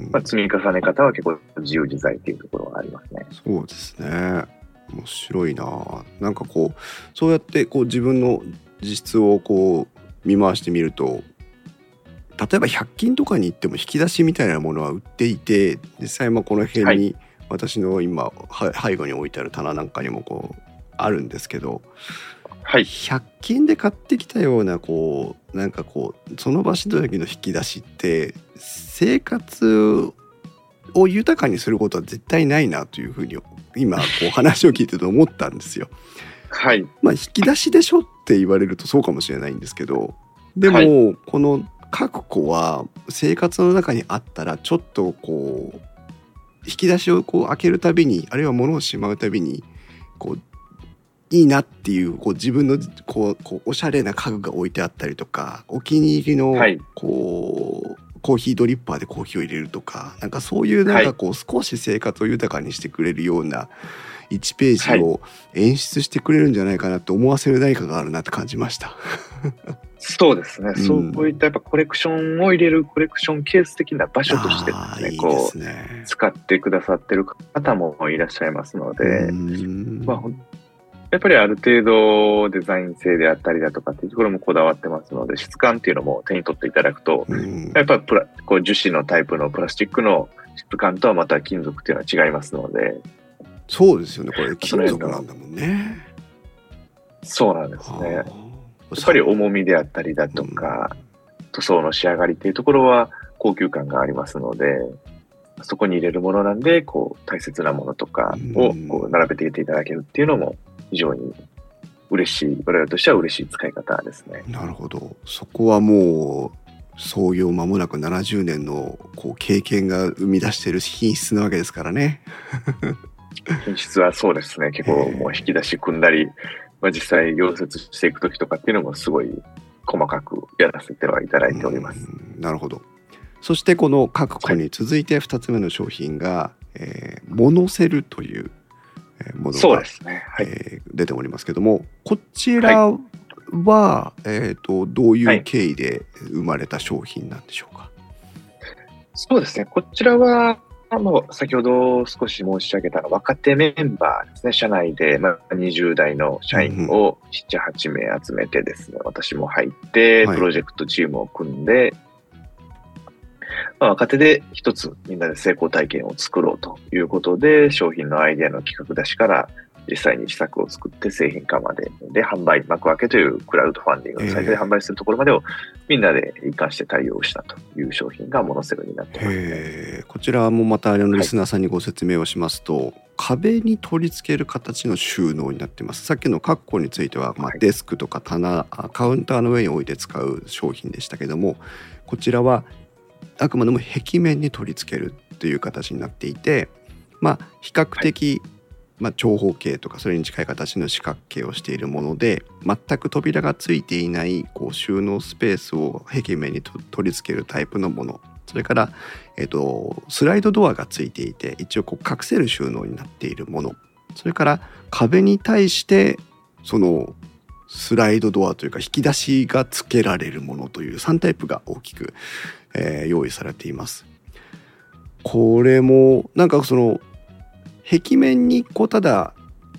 まあ、積み重ね方は結構自由自在っていうところがありますね。 そうですね。面白いな。なんかこうそうやってこう自分の実質をこう見回してみると、例えばひゃく均とかに行っても引き出しみたいなものは売っていて、実際まあこの辺に私の今背後に置いてある棚なんかにもこうあるんですけど、はい、ひゃく均で買ってきたようなこうなんかこうその場しのぎの引き出しって生活を豊かにすることは絶対ないなというふうに今こう話を聞いてて思ったんですよ。 はい。 まあ引き出しでしょって言われるとそうかもしれないんですけど、でも、はい、この各個は生活の中にあったらちょっとこう引き出しをこう開けるたびに、あるいは物をしまうたびにこういいなっていう、こう自分のこうこうおしゃれな家具が置いてあったりとか、お気に入りのこう、はい、コーヒードリッパーでコーヒーを入れるとか、なんかそういうなんかこう少し生活を豊かにしてくれるようないちページを演出してくれるんじゃないかなと思わせる何かがあるなって感じました。 そうですね、うん、そういったやっぱコレクションを入れるコレクションケース的な場所としてですね、いいですね、こう使ってくださってる方もいらっしゃいますので、うんまあ、やっぱりある程度デザイン性であったりだとかっていうところもこだわってますので、質感っていうのも手に取っていただくと、うん、やっぱりプラこう樹脂のタイプのプラスチックの質感とはまた金属っていうのは違いますので。 そうですよね、これ金属なんだもんね。 そうなんですね。やっぱり重みであったりだとか、うん、塗装の仕上がりっていうところは高級感がありますので、そこに入れるものなんでこう大切なものとかをこう並べていていただけるっていうのも非常に嬉しい、我々としては嬉しい使い方ですね。 なるほど。そこはもう創業間もなくななじゅうねんのこう経験が生み出している品質なわけですからね。 品質はそうですね。結構もう引き出し組んだり、まあ、実際溶接していく時とかっていうのもすごい細かくやらせてはいただいております。 なるほど。そしてこの各個に続いてふたつめの商品が、はい、えー、モノセルというものが、 そうですね、はい、 えー、出ておりますけども、こちらは、はい、えーと、どういう経緯で生まれた商品なんでしょうか。はい、 そうですね、こちらはもう先ほど少し申し上げた若手メンバーですね、社内で、まあ、にじゅう代の社員をなな、はち名集めてですね、うん、私も入ってプロジェクトチームを組んで、はい、まあ、若手で一つみんなで成功体験を作ろうということで、商品のアイデアの企画出しから実際に試作を作って製品化までで販売、幕開けというクラウドファンディングのサイトで販売するところまでをみんなで一貫して対応したという商品がモノセルになっていますね。 へー、こちらもまたあのリスナーさんにご説明をしますと、はい、壁に取り付ける形の収納になっています。さっきのカッコについては、まあ、デスクとか棚、はい、カウンターの上に置いて使う商品でしたけども、こちらはあくまでも壁面に取り付けるという形になっていて、まあ、比較的、はい、まあ、長方形とかそれに近い形の四角形をしているもので、全く扉がついていないこう収納スペースを壁面にと取り付けるタイプのもの、それから、えーと、スライドドアがついていて一応こう隠せる収納になっているもの、それから壁に対してそのスライドドアというか引き出しがつけられるものというさんタイプが大きく、えー、用意されています。これもなんかその壁面にこうただ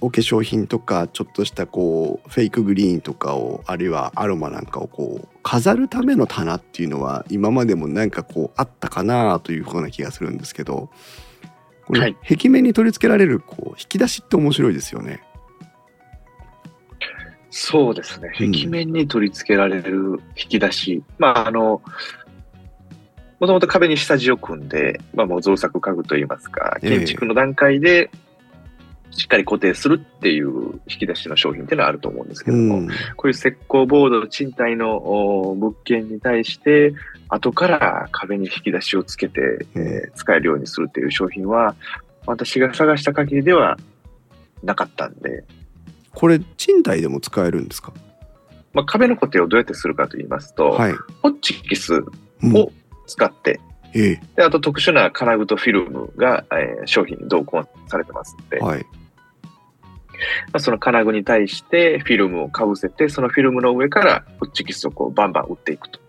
お化粧品とかちょっとしたこうフェイクグリーンとかを、あるいはアロマなんかをこう飾るための棚っていうのは今までもなんかこうあったかなというふうな気がするんですけど、この壁面に取り付けられるこう引き出しって面白いですよね。 そうですね。壁面に取り付けられる引き出し、うん、まああのもともと壁に下地を組んで、まあ、もう造作家具といいますか、建築の段階でしっかり固定するっていう引き出しの商品っていうのはあると思うんですけども、うん、こういう石膏ボード賃貸の物件に対して後から壁に引き出しをつけて、うん、えー、使えるようにするっていう商品は私が探した限りではなかったんで。 これ賃貸でも使えるんですか？ まあ、壁の固定をどうやってするかと言いますと、はい、ホッチキスを、うん使って、ええ、であと特殊な金具とフィルムが、えー、商品に同梱されてますので、はい、まあ、その金具に対してフィルムをかぶせて、そのフィルムの上からホッチキスをこうバンバン打っていくと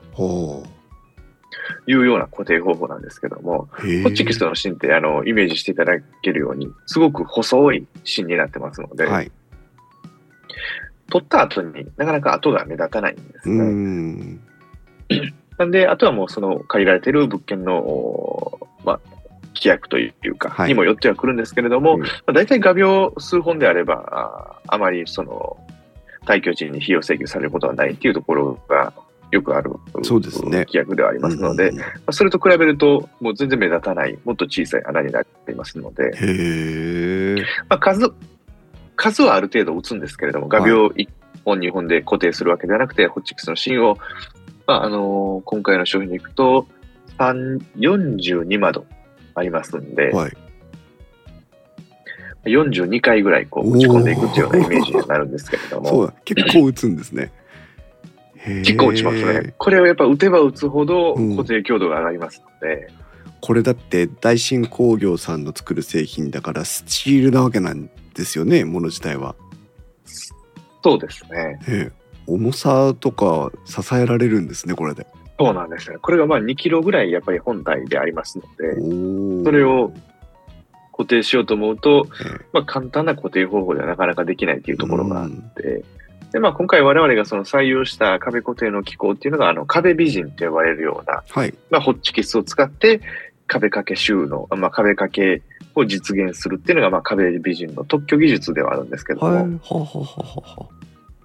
いうような固定方法なんですけども、ホッチキスの芯ってあのイメージしていただけるようにすごく細い芯になってますので、はい、取った後になかなか跡が目立たないんですね。うーんなんで、あとはもうその借りられている物件の、まあ、規約というか、はい、にもよってはくるんですけれども、うん、まあ、大体画鋲数本であれば、あ, あまりその、退去時に費用請求されることはないっていうところがよくある、そうですね、規約ではありますので、うんうん、まあ、それと比べると、もう全然目立たない、もっと小さい穴になっていますので、へー、まあ、数、数はある程度打つんですけれども、画鋲いっぽん、にほんで固定するわけではなくて、ホッチキスの芯をまああのー、今回の商品でいくとよんじゅうに窓ありますんで、はい、よんじゅうにかいぐらいこう打ち込んでいくっていうようなイメージになるんですけれどもそうだ、結構打つんですね。 結構打ちますね。これをやっぱ打てば打つほど固定強度が上がりますので、うん、 これだって大新工業さんの作る製品だからスチールなわけなんですよね、もの自体は。 そうですね。 ええ、重さとか支えられるんですね、これで。 そうなんですね。これがまあにキロぐらいやっぱり本体でありますので、それを固定しようと思うと、ええ、まあ簡単な固定方法ではなかなかできないというところがあって、でまあ今回我々がその採用した壁固定の機構っていうのがあの壁美人と呼ばれるような、はい、まあホッチキスを使って壁掛け収納、まあ壁掛けを実現するっていうのがまあ壁美人の特許技術ではあるんですけども、はい、はははは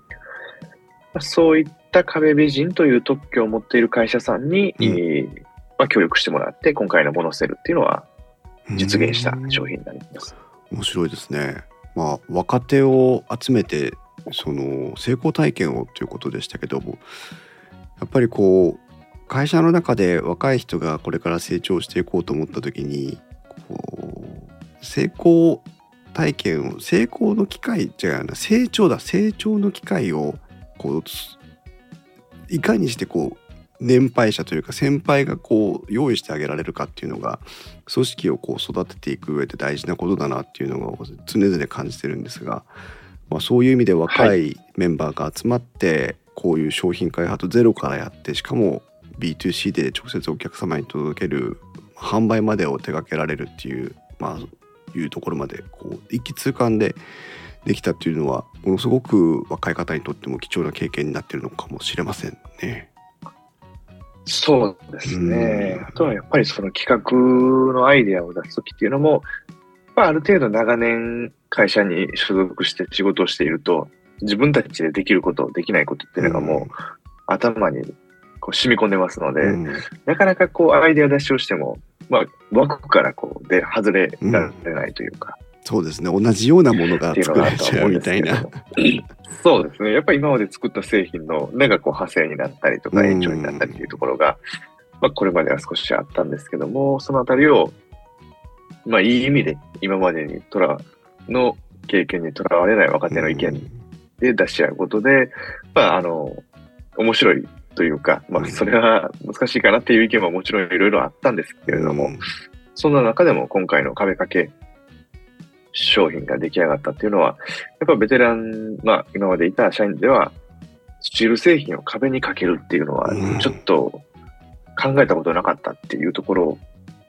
そういった壁美人という特許を持っている会社さんに、うん、えーまあ、協力してもらって今回のモノセルっていうのは実現した商品になります。 面白いですね。まあ、若手を集めてその成功体験をということでしたけども、やっぱりこう会社の中で若い人がこれから成長していこうと思った時にこう成功体験を成功の機会じゃな成長だ成長の機会をこういかにしてこう年配者というか先輩がこう用意してあげられるかっていうのが組織をこう育てていく上で大事なことだなっていうのが常々感じてるんですが、まあ、そういう意味で若いメンバーが集まってこういう商品開発ゼロからやって、しかも ビーツーシー で直接お客様に届ける販売までを手掛けられるっていう、まあ、いうところまでこう一気通貫でできたっていうのはものすごく若い方にとっても貴重な経験になっているのかもしれませんね。 そうですね。あとはやっぱりその企画のアイデアを出すときっていうのも、まあ、ある程度長年会社に所属して仕事をしていると自分たちでできることできないことっていうのがもう頭にこう染み込んでますので、うん、なかなかこうアイデア出しをしても、まあ、枠からこうで外れられないというか、うんそうですね、同じようなものが作られちゃうみたいな。 そうですね、やっぱり今まで作った製品のなんかこう派生になったりとか延長になったりというところが、まあ、これまでは少しあったんですけども、そのあたりを、まあ、いい意味で今までにとらの経験にとらわれない若手の意見で出し合うことで、まあ、あの面白いというか、まあ、それは難しいかなっていう意見ももちろんいろいろあったんですけれども、そんな中でも今回の壁掛け商品が出来上がったっていうのは、やっぱベテラン、まあ今までいた社員では、スチール製品を壁にかけるっていうのは、ちょっと考えたことなかったっていうところ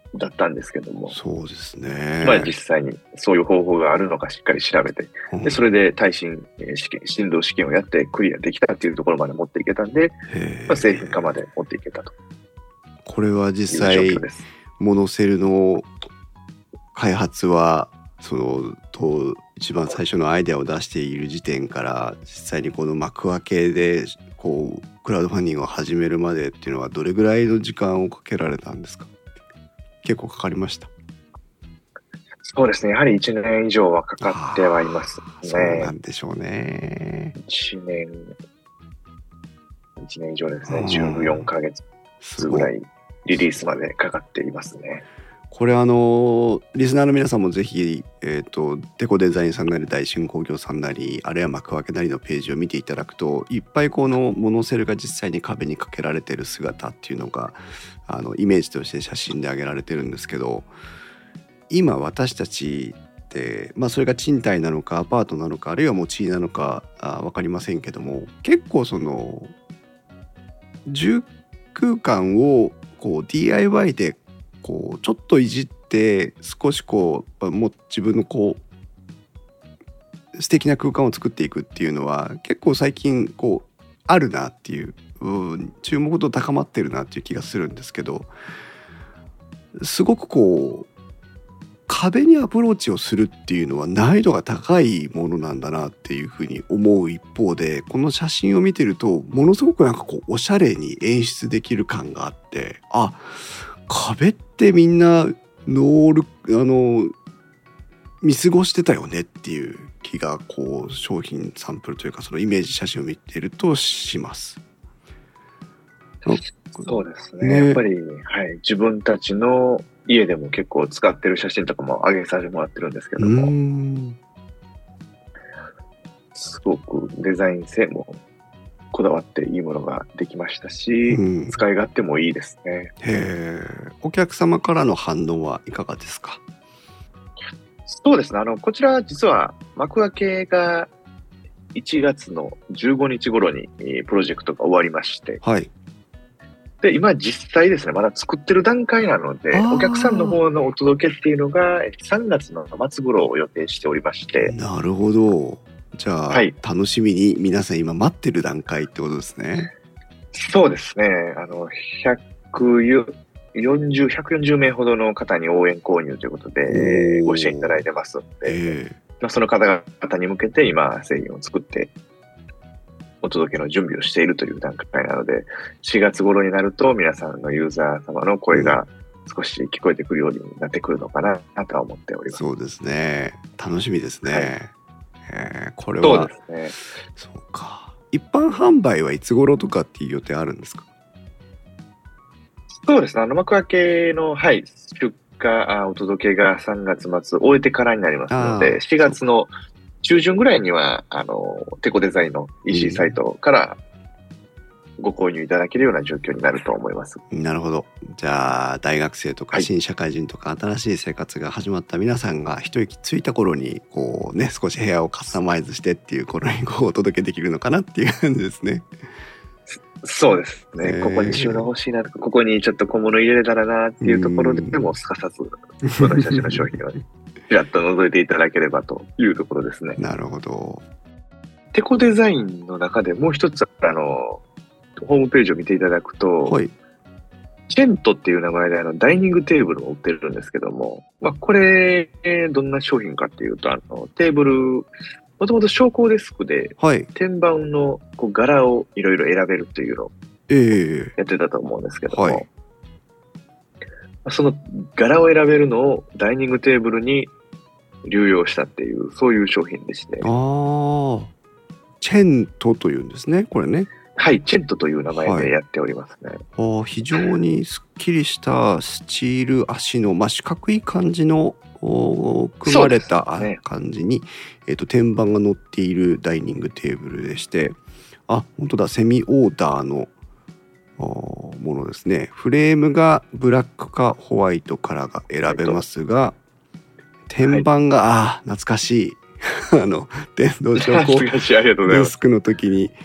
だったんですけども、 そうですね。 まあ実際にそういう方法があるのかしっかり調べて、 うん、 でそれで耐震試験、振動試験をやってクリアできたっていうところまで持っていけたんで、まあ、製品化まで持っていけたと。 これは実際モノセルの開発はそのと一番最初のアイデアを出している時点から実際にこの幕開けでこうクラウドファンディングを始めるまでっていうのはどれぐらいの時間をかけられたんですか？結構かかりました？ そうですね、やはりいちねん以上はかかってはいますね。 そうなんでしょうね。 いちねんいちねん以上ですね。じゅうよんかげつぐらいリリースまでかかっていますね。 これあのリスナーの皆さんもぜひ、えーと、デコデザインさんなり大新工業さんなりあるいは幕開けなりのページを見ていただくといっぱいこのモノセルが実際に壁にかけられている姿っていうのがあのイメージとして写真で挙げられてるんですけど、今私たちって、まあ、それが賃貸なのかアパートなのかあるいは持ち家なのかあ分かりませんけども、結構その住空間をこう ディーアイワイ でこうちょっといじって少しこうもう自分のこう素敵な空間を作っていくっていうのは結構最近こうあるなっていう、うん、注目度高まってるなっていう気がするんですけど、すごくこう壁にアプローチをするっていうのは難易度が高いものなんだなっていうふうに思う一方で、この写真を見てるとものすごくなんかこうおしゃれに演出できる感があって、あ、壁ってみんなノールあの見過ごしてたよねっていう気がこう商品サンプルというかそのイメージ写真を見てるとします。 そうですね、ね、やっぱり、はい、自分たちの家でも結構使ってる写真とかも上げさせてもらってるんですけども、うーん、すごくデザイン性もこだわっていいものができましたし、うん、使い勝手もいいですね。 へー。お客様からの反応はいかがですか？ そうですね、あのこちら実は幕開けがいちがつのじゅうごにち頃にプロジェクトが終わりまして、 はい、 で今実際ですねまだ作ってる段階なのでお客さんの方のお届けっていうのがさんがつの末頃を予定しておりまして。 なるほど。じゃあ、はい、楽しみに皆さん今待ってる段階ってことですね。 そうですね、あのひゃくよんじゅう、ひゃくよんじゅうめいほどの方に応援購入ということでご支援いただいてますので、えーまあ、その方々に向けて今製品を作ってお届けの準備をしているという段階なので、しがつ頃になると皆さんのユーザー様の声が少し聞こえてくるようになってくるのかなとは思っております。 そうですね、楽しみですね、はい、えー、これはそうですね。 そうか。一般販売はいつ頃とかっていう予定あるんですか？ そうですね、あの幕開けの、はい、出荷お届けがさんがつまつ終えてからになりますので、しがつの中旬ぐらいにはあのテコデザインの イーシー サイトからご購入いただけるような状況になると思います。 なるほど。じゃあ大学生とか新社会人とか新しい生活が始まった皆さんが一息ついた頃にこうね少し部屋をカスタマイズしてっていう頃にこうお届けできるのかなっていう感じですね。 そうですね、えー、ここに収納欲しいなとかここにちょっと小物入れれたらなっていうところでもすかさず私たちの商品をちらっと覗いていただければというところですね。 なるほど。 テコデザインの中でもう一つあのホームページを見ていただくと、はい、チェントっていう名前であのダイニングテーブルを売ってるんですけども、まあ、これどんな商品かっていうとあのテーブルもともと昇降デスクで、はい、天板のこう柄をいろいろ選べるっていうのをやってたと思うんですけども、えーはい、その柄を選べるのをダイニングテーブルに流用したっていうそういう商品でして、 あー、チェントというんですねこれね。 はい、チェントという名前でやっておりますね。 はい、あ、非常にすっきりしたスチール足の、まあ、四角い感じの組まれた感じに、ねえー、と天板が乗っているダイニングテーブルでして、あ、本当だ、セミオーダーのものですね。フレームがブラックかホワイトからが選べますが、はい、天板が、はい、あ、懐かしいあの電動昇降デスクの時に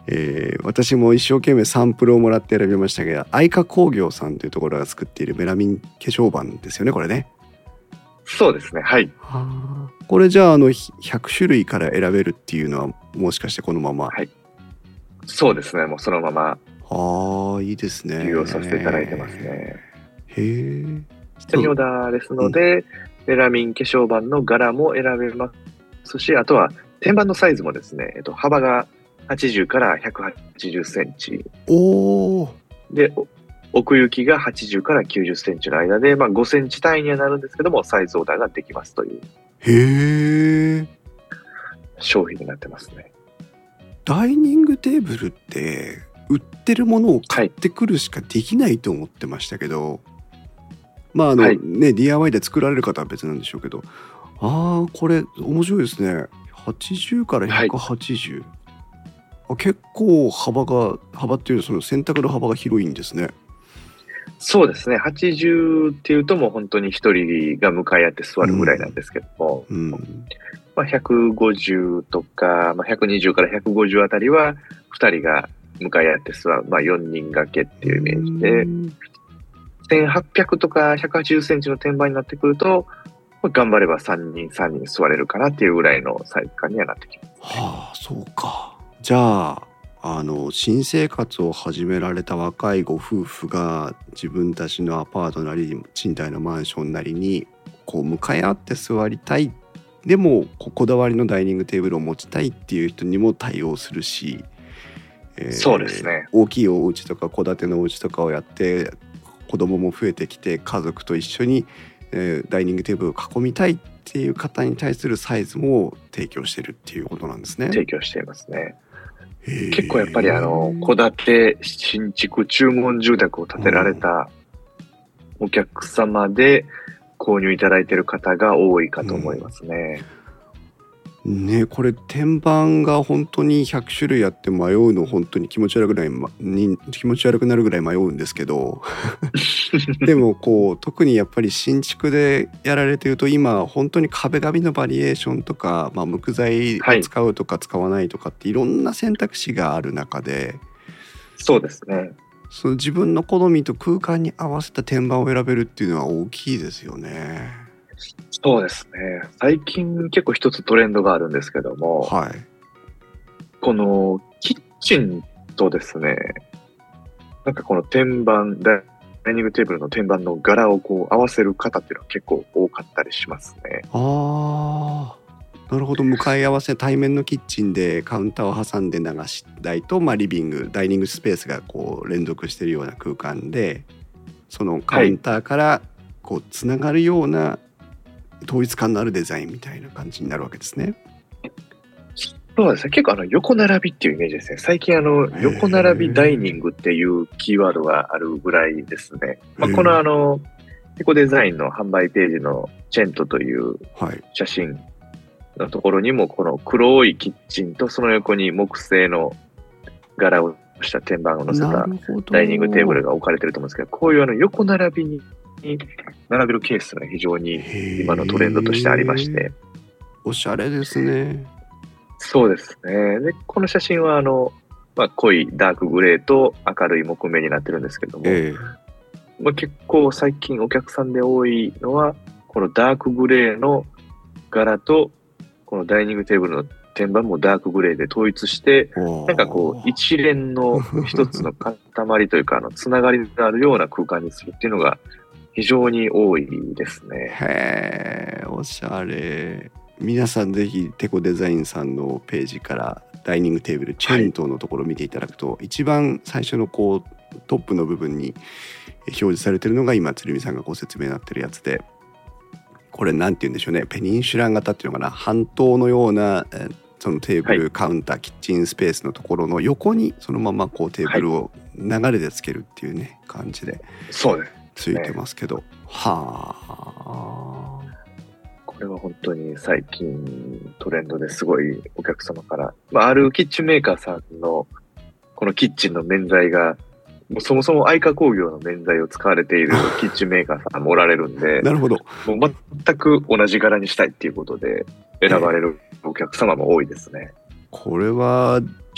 えー、私も一生懸命サンプルをもらって選びましたけど、愛花工業さんというところが作っているメラミン化粧板ですよね、これね。 そうですね、はい。 はあ、これじゃあ、あのひゃく種類から選べるっていうのはもしかしてこのまま。 はい、そうですね、もうそのままああ、いいですね。 利用させていただいてますね。 へえ。 下にオーダーですので、うん、メラミン化粧板の柄も選べますし、あとは天板のサイズもですね、えっと、幅がはちじゅうからひゃくはちじゅっセンチ。 おお。で、 奥行きがはちじゅうからきゅうじゅっセンチの間で、まあ、ごセンチ単位にはなるんですけども、サイズオーダーができますという。 へえ。 商品になってますね。 ダイニングテーブルって売ってるものを買ってくるしかできないと思ってましたけど、はい、まああの、はい、ね ディーアイワイ で作られる方は別なんでしょうけど、ああこれ面白いですね。はちじゅうからひゃくはちじゅう、はい、あ結構幅が幅っていうその選択の幅が広いんですね。 そうですね、はちじゅうっていうともう本当に一人が向かい合って座るぐらいなんですけども、うんうんまあ、ひゃくごじゅうとか、まあ、ひゃくにじゅうからひゃくごじゅうあたりはふたりが向かい合って座る、まあ、よにん掛けっていうイメージで、せんはっぴゃくとかひゃくはちじゅっセンチの天板になってくると、まあ、頑張ればさんにんさんにん座れるかなっていうぐらいのサイズ感にはなってきます、ね。 はあ、そうか。じゃああの新生活を始められた若いご夫婦が自分たちのアパートなり賃貸のマンションなりにこう向かい合って座りたい、でもこだわりのダイニングテーブルを持ちたいっていう人にも対応するし、 えー、そうですね、 大きいお家とか戸建てのお家とかをやって子供も増えてきて家族と一緒に、えー、ダイニングテーブルを囲みたいっていう方に対するサイズも提供してるっていうことなんですね。 提供していますね。結構やっぱりあの戸建て新築注文住宅を建てられたお客様で購入いただいている方が多いかと思いますね。 うんね、これ天板が本当にひゃく種類あって迷うの本当に気持ち悪くないに気持ち悪くなるぐらい迷うんですけどでもこう特にやっぱり新築でやられてると今本当に壁紙のバリエーションとか、まあ、木材を使うとか使わないとかっていろんな選択肢がある中で、はい、 そうですね、 その自分の好みと空間に合わせた天板を選べるっていうのは大きいですよね。 そうですね。最近結構一つトレンドがあるんですけども、はい、このキッチンとですね、なんかこの天板、ダイニングテーブルの天板の柄をこう合わせる方っていうのは結構多かったりしますね。 ああ、なるほど。向かい合わせ対面のキッチンでカウンターを挟んで流し台と、まあ、リビング、ダイニングスペースがこう連続しているような空間で、そのカウンターからこうつながるような、はい統一感のあるデザインみたいな感じになるわけですね。 そうですね。結構あの横並びっていうイメージですね。最近あの横並びダイニングっていうキーワードがあるぐらいですね。まあ、このあのエコデザインの販売ページのチェントという写真のところにもこの黒いキッチンとその横に木製の柄をした天板を乗せたダイニングテーブルが置かれてると思うんですけど、こういうあの横並びに並べるケースが非常に今のトレンドとしてありまして、 おしゃれですね。 そうですね。でこの写真はあの、まあ、濃いダークグレーと明るい木目になってるんですけども、えーまあ、結構最近お客さんで多いのはこのダークグレーの柄とこのダイニングテーブルの天板もダークグレーで統一してなんかこう一連の一つの塊というかあのつながりのあるような空間にするっていうのが非常に多いですね。 へー、おしゃれ。皆さんぜひテコデザインさんのページからダイニングテーブルチェントのところを見ていただくと、はい、一番最初のこうトップの部分に表示されているのが今鶴見さんがご説明になっているやつで、これなんて言うんでしょうね、ペニンシュラ型っていうのかな、半島のようなそのテーブル、はい、カウンターキッチンスペースのところの横にそのままこうテーブルを流れでつけるっていうね感じでそうですついてますけど、ね、はあ、 これは本当に最近トレンドですごいお客様から、まあ、あるキッチンメーカーさんのこのキッチンの面材がもうそもそも愛花工業の面材を使われているキッチンメーカーさんもおられるんでなるほど、 もう全く同じ柄にしたいっていうことで選ばれるお客様も多いですね。 これは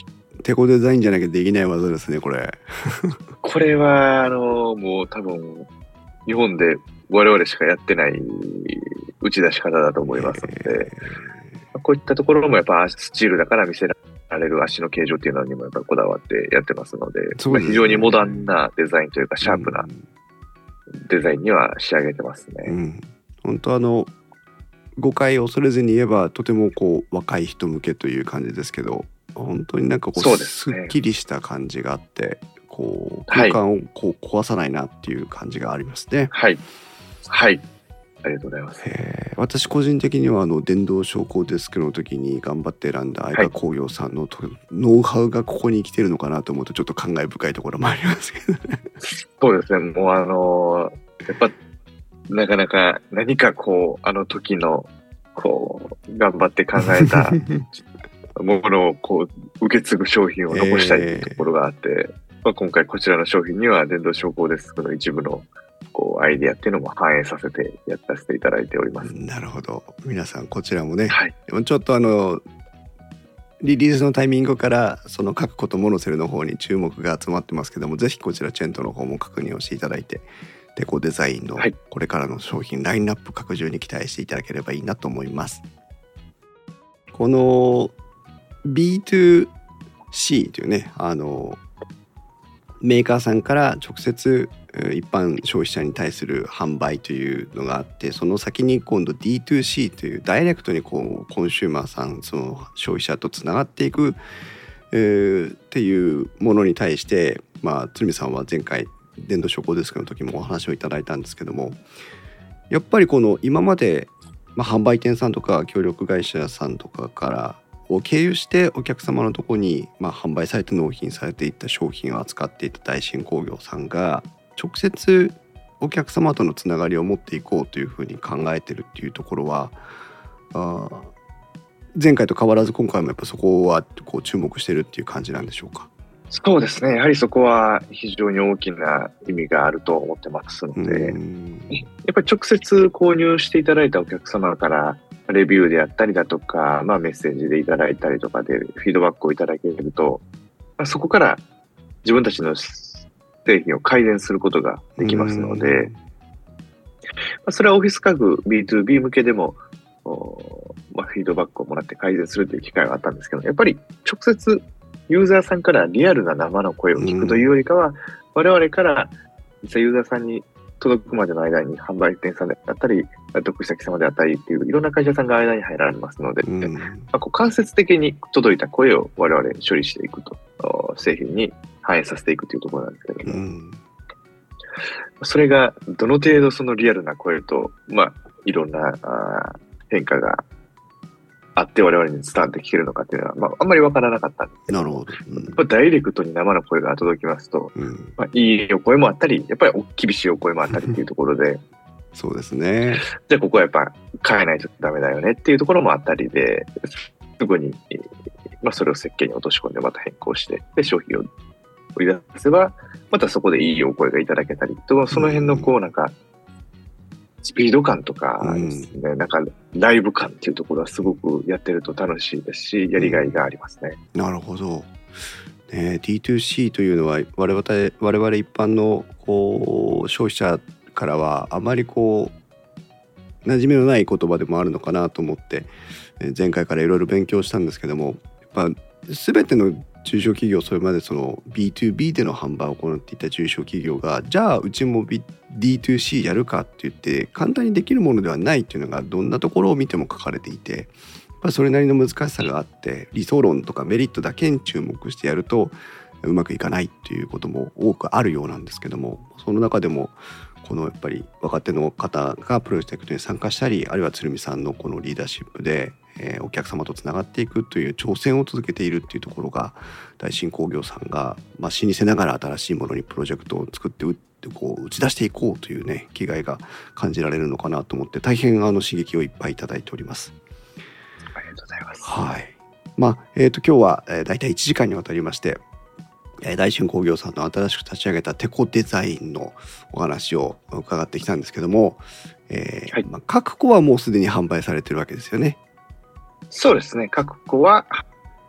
テコデザインじゃなきゃできない技ですねこれ。 これはあのもう多分日本で我々しかやってない打ち出し方だと思いますので、こういったところもやっぱスチールだから見せられる足の形状っていうのにもやっぱこだわってやってますので、 そうですね、 非常にモダンなデザインというかシャープなデザインには仕上げてますね。 うん、本当あの誤解を恐れずに言えばとてもこう若い人向けという感じですけど、本当になんかこう、 そうですね、 すっきりした感じがあってこう空間をこう壊さないなっていう感じがありますね。 はいはい、ありがとうございます。 えー、私個人的にはあの電動昇降デスクの時に頑張って選んだ相川工業さんの、はい、ノウハウがここに来てるのかなと思うとちょっと感慨深いところもありますけどね。 そうですね、もうあのー、やっぱなかなか何かこうあの時のこう頑張って考えたものをこう受け継ぐ商品を残したいというところがあって、えーまあ、今回こちらの商品には電動昇降デスクの一部のこうアイディアっていうのも反映させてやらせていただいております。 なるほど、皆さんこちらもね、 はい、 でもちょっとあのリリースのタイミングからその書くことモノセルの方に注目が集まってますけども、ぜひこちらチェントの方も確認をしていただいて、テコデザインのこれからの商品、はい、ラインナップ拡充に期待していただければいいなと思います。この ビーツーシー というね、あのメーカーさんから直接一般消費者に対する販売というのがあって、その先に今度 ディーツーシー というダイレクトにこうコンシューマーさん、その消費者とつながっていく、えー、っていうものに対して、まあ、鶴見さんは前回電動昇降デスクの時もお話をいただいたんですけども、やっぱりこの今まで、まあ、販売店さんとか協力会社さんとかからを経由してお客様のところに、まあ、販売されて納品されていった商品を扱っていた大新工業さんが直接お客様とのつながりを持っていこうというふうに考えてるっていうところは、あ前回と変わらず今回もやっぱそこはこう注目してるっていう感じなんでしょうか。 そうですね、やはりそこは非常に大きな意味があると思ってますので、やっぱり直接購入していただいたお客様からレビューであったりだとか、まあ、メッセージでいただいたりとかでフィードバックをいただけると、まあ、そこから自分たちの製品を改善することができますので、まあ、それはオフィス家具 ビーツービー 向けでも、まあ、フィードバックをもらって改善するという機会があったんですけど、やっぱり直接ユーザーさんからリアルな生の声を聞くというよりかは、我々から実際ユーザーさんに届くまでの間に販売店さんであったり得先様であったりっていういろんな会社さんが間に入られますので、うん、まあ、こう間接的に届いた声を我々処理していくと、製品に反映させていくというところなんですけども、うん、それがどの程度そのリアルな声と、まあ、いろんなあ変化があって我々に伝わって聞けるのかっていうのは、まあ、あんまり分からなかったんですけど、 なるほど、うん、 やっぱダイレクトに生の声が届きますと、うん、まあ、いいお声もあったり、やっぱり厳しいお声もあったりっていうところでそうですね、 じゃあここはやっぱ変えないとダメだよねっていうところもあったりで、すぐに、まあ、それを設計に落とし込んでまた変更してで商品を売り出せばまたそこでいいお声がいただけたりと、その辺のこうなんかスピード感とかですね、うん、なんかライブ感っていうところはすごくやってると楽しいですし、やりがいがありますね。 うん、なるほど、ね、ディーツーシー というのは我々、我々一般のこう消費者からはあまりこう馴染みのない言葉でもあるのかなと思って前回からいろいろ勉強したんですけども、やっぱ全ての中小企業、それまでその ビーツービー での販売を行っていた中小企業がじゃあうちも ディーツーシー やるかって言って簡単にできるものではないっていうのがどんなところを見ても書かれていて、やっぱりそれなりの難しさがあって理想論とかメリットだけに注目してやるとうまくいかないっていうことも多くあるようなんですけども、その中でもこのやっぱり若手の方がプロジェクトに参加したり、あるいは鶴見さんのこのリーダーシップでえー、お客様とつながっていくという挑戦を続けているっていうところが大新工業さんが、まあ、老舗ながら新しいものにプロジェクトを作って打ってこう打ち出していこうというね気概が感じられるのかなと思って大変あの刺激をいっぱいいただいております。 ありがとうございます。 はい、まあえー、と今日は、えー、大体いちじかんにわたりまして、えー、大新工業さんの新しく立ち上げたテコデザインのお話を伺ってきたんですけども、えーはい、まあ、各個はもうすでに販売されてるわけですよね。 そうですね、各個は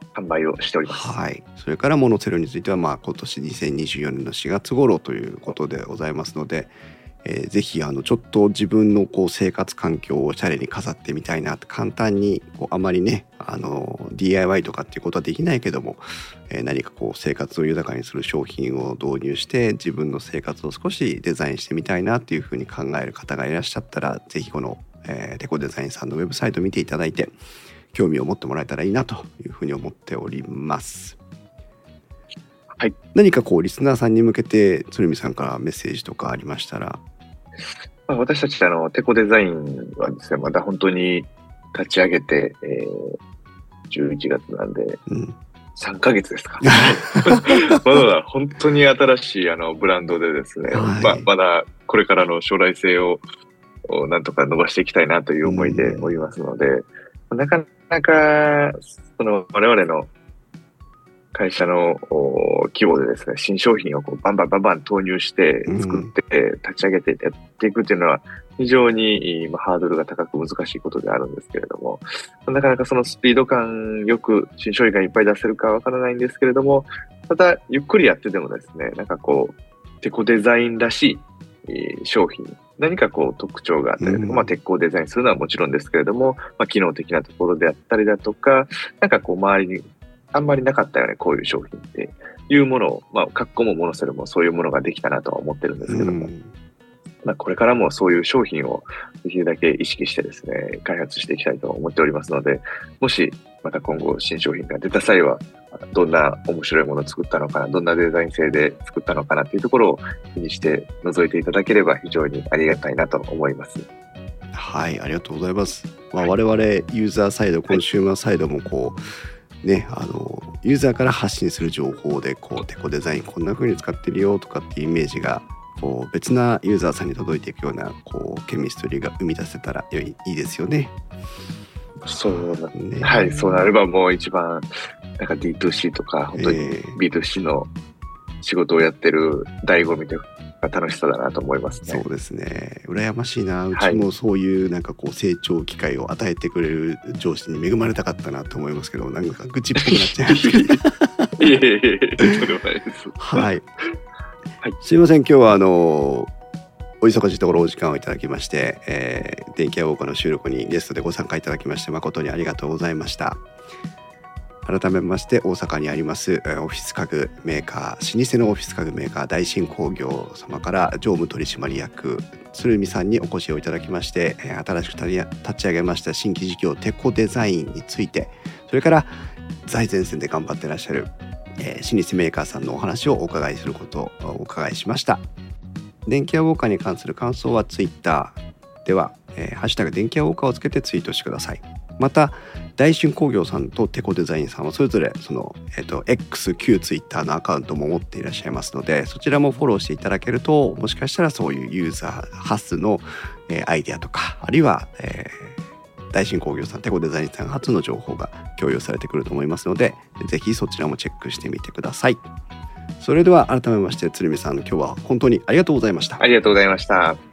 販売をしております。 はい、それからモノセルについてはまあ今年にせんにじゅうよねんのしがつ頃ということでございますので、えー、ぜひあのちょっと自分のこう生活環境をおしゃれに飾ってみたいなって、簡単にこうあまりねあの ディーアイワイ とかっていうことはできないけども、えー、何かこう生活を豊かにする商品を導入して自分の生活を少しデザインしてみたいなっていうふうに考える方がいらっしゃったら、ぜひこの、えー、テコデザインさんのウェブサイトを見ていただいて興味を持ってもらえたらいいなというふうに思っております。 はい、 何かこうリスナーさんに向けて鶴見さんからメッセージとかありましたら。 まあ、私たちあのテコデザインはですね、まだ本当に立ち上げて、えー、じゅういちがつなんで、うん、さんかげつですか。まだまだ本当に新しいあのブランドでですね、はい、まあ、まだこれからの将来性をなんとか伸ばしていきたいなという思いでおりますので、うん、なかなかその我々の会社の規模でですね、新商品をこうバンバンバンバン投入して作って立ち上げてやっていくっていうのは非常にハードルが高く難しいことであるんですけれども、なかなかそのスピード感よく新商品がいっぱい出せるかわからないんですけれども、ただゆっくりやっててもですね、なんかこうテコデザインらしい商品、何かこう特徴があったりとか、うん、まあ鉄鋼デザインするのはもちろんですけれども、まあ機能的なところであったりだとか、なんかこう周りにあんまりなかったよね、こういう商品っていうものを、まあ、格好もモノセルもそういうものができたなとは思ってるんですけども、うん、まあ、これからもそういう商品をできるだけ意識してですね、開発していきたいと思っておりますので、もしまた今後新商品が出た際は、どんな面白いものを作ったのかな、どんなデザイン性で作ったのかなっていうところを気にして覗いていただければ非常にありがたいなと思います。 はい、ありがとうございます。まあ、我々ユーザーサイド、コンシューマーサイドもこう、ね、あのユーザーから発信する情報でこうテコデザインこんな風に使ってるよとかっていうイメージがこう別なユーザーさんに届いていくようなこうケミストリーが生み出せたらいい、いいですよね。 そうだね。はい、そうなればもう一番なんか ディーツーシー とか本当に ビーツーシー の仕事をやってる醍醐味という楽しさだなと思いますね。 そうですね。羨ましいな。うちもそういうなんかこう成長機会を与えてくれる上司に恵まれたかったなと思いますけど、なんか愚痴っぽくなっちゃいますけど。 いえいえいえ、それはないです。 はい。はい。すいません。今日はあのお忙しいところお時間をいただきまして、えー、電気屋ウォーカーの収録にゲストでご参加いただきまして誠にありがとうございました。改めまして大阪にありますオフィス家具メーカー、老舗のオフィス家具メーカー大新工業様から常務取締役鶴見さんにお越しをいただきまして、新しく立ち上げました新規事業テコデザインについて、それから最前線で頑張ってらっしゃる、えー、老舗メーカーさんのお話をお伺いすることをお伺いしました。電気屋ウォーカーに関する感想はツイッターでは、えー、ハッシュタグ電気屋ウォーカーをつけてツイートしてください。また大新工業さんとテコデザインさんはそれぞれその、えー、と X、旧 Twitter のアカウントも持っていらっしゃいますので、そちらもフォローしていただけると、もしかしたらそういうユーザー発の、えー、アイデアとか、あるいは、えー、大新工業さん、テコデザインさん発の情報が共有されてくると思いますので、ぜひそちらもチェックしてみてください。それでは改めまして鶴見さん、今日は本当にありがとうございました。 ありがとうございました。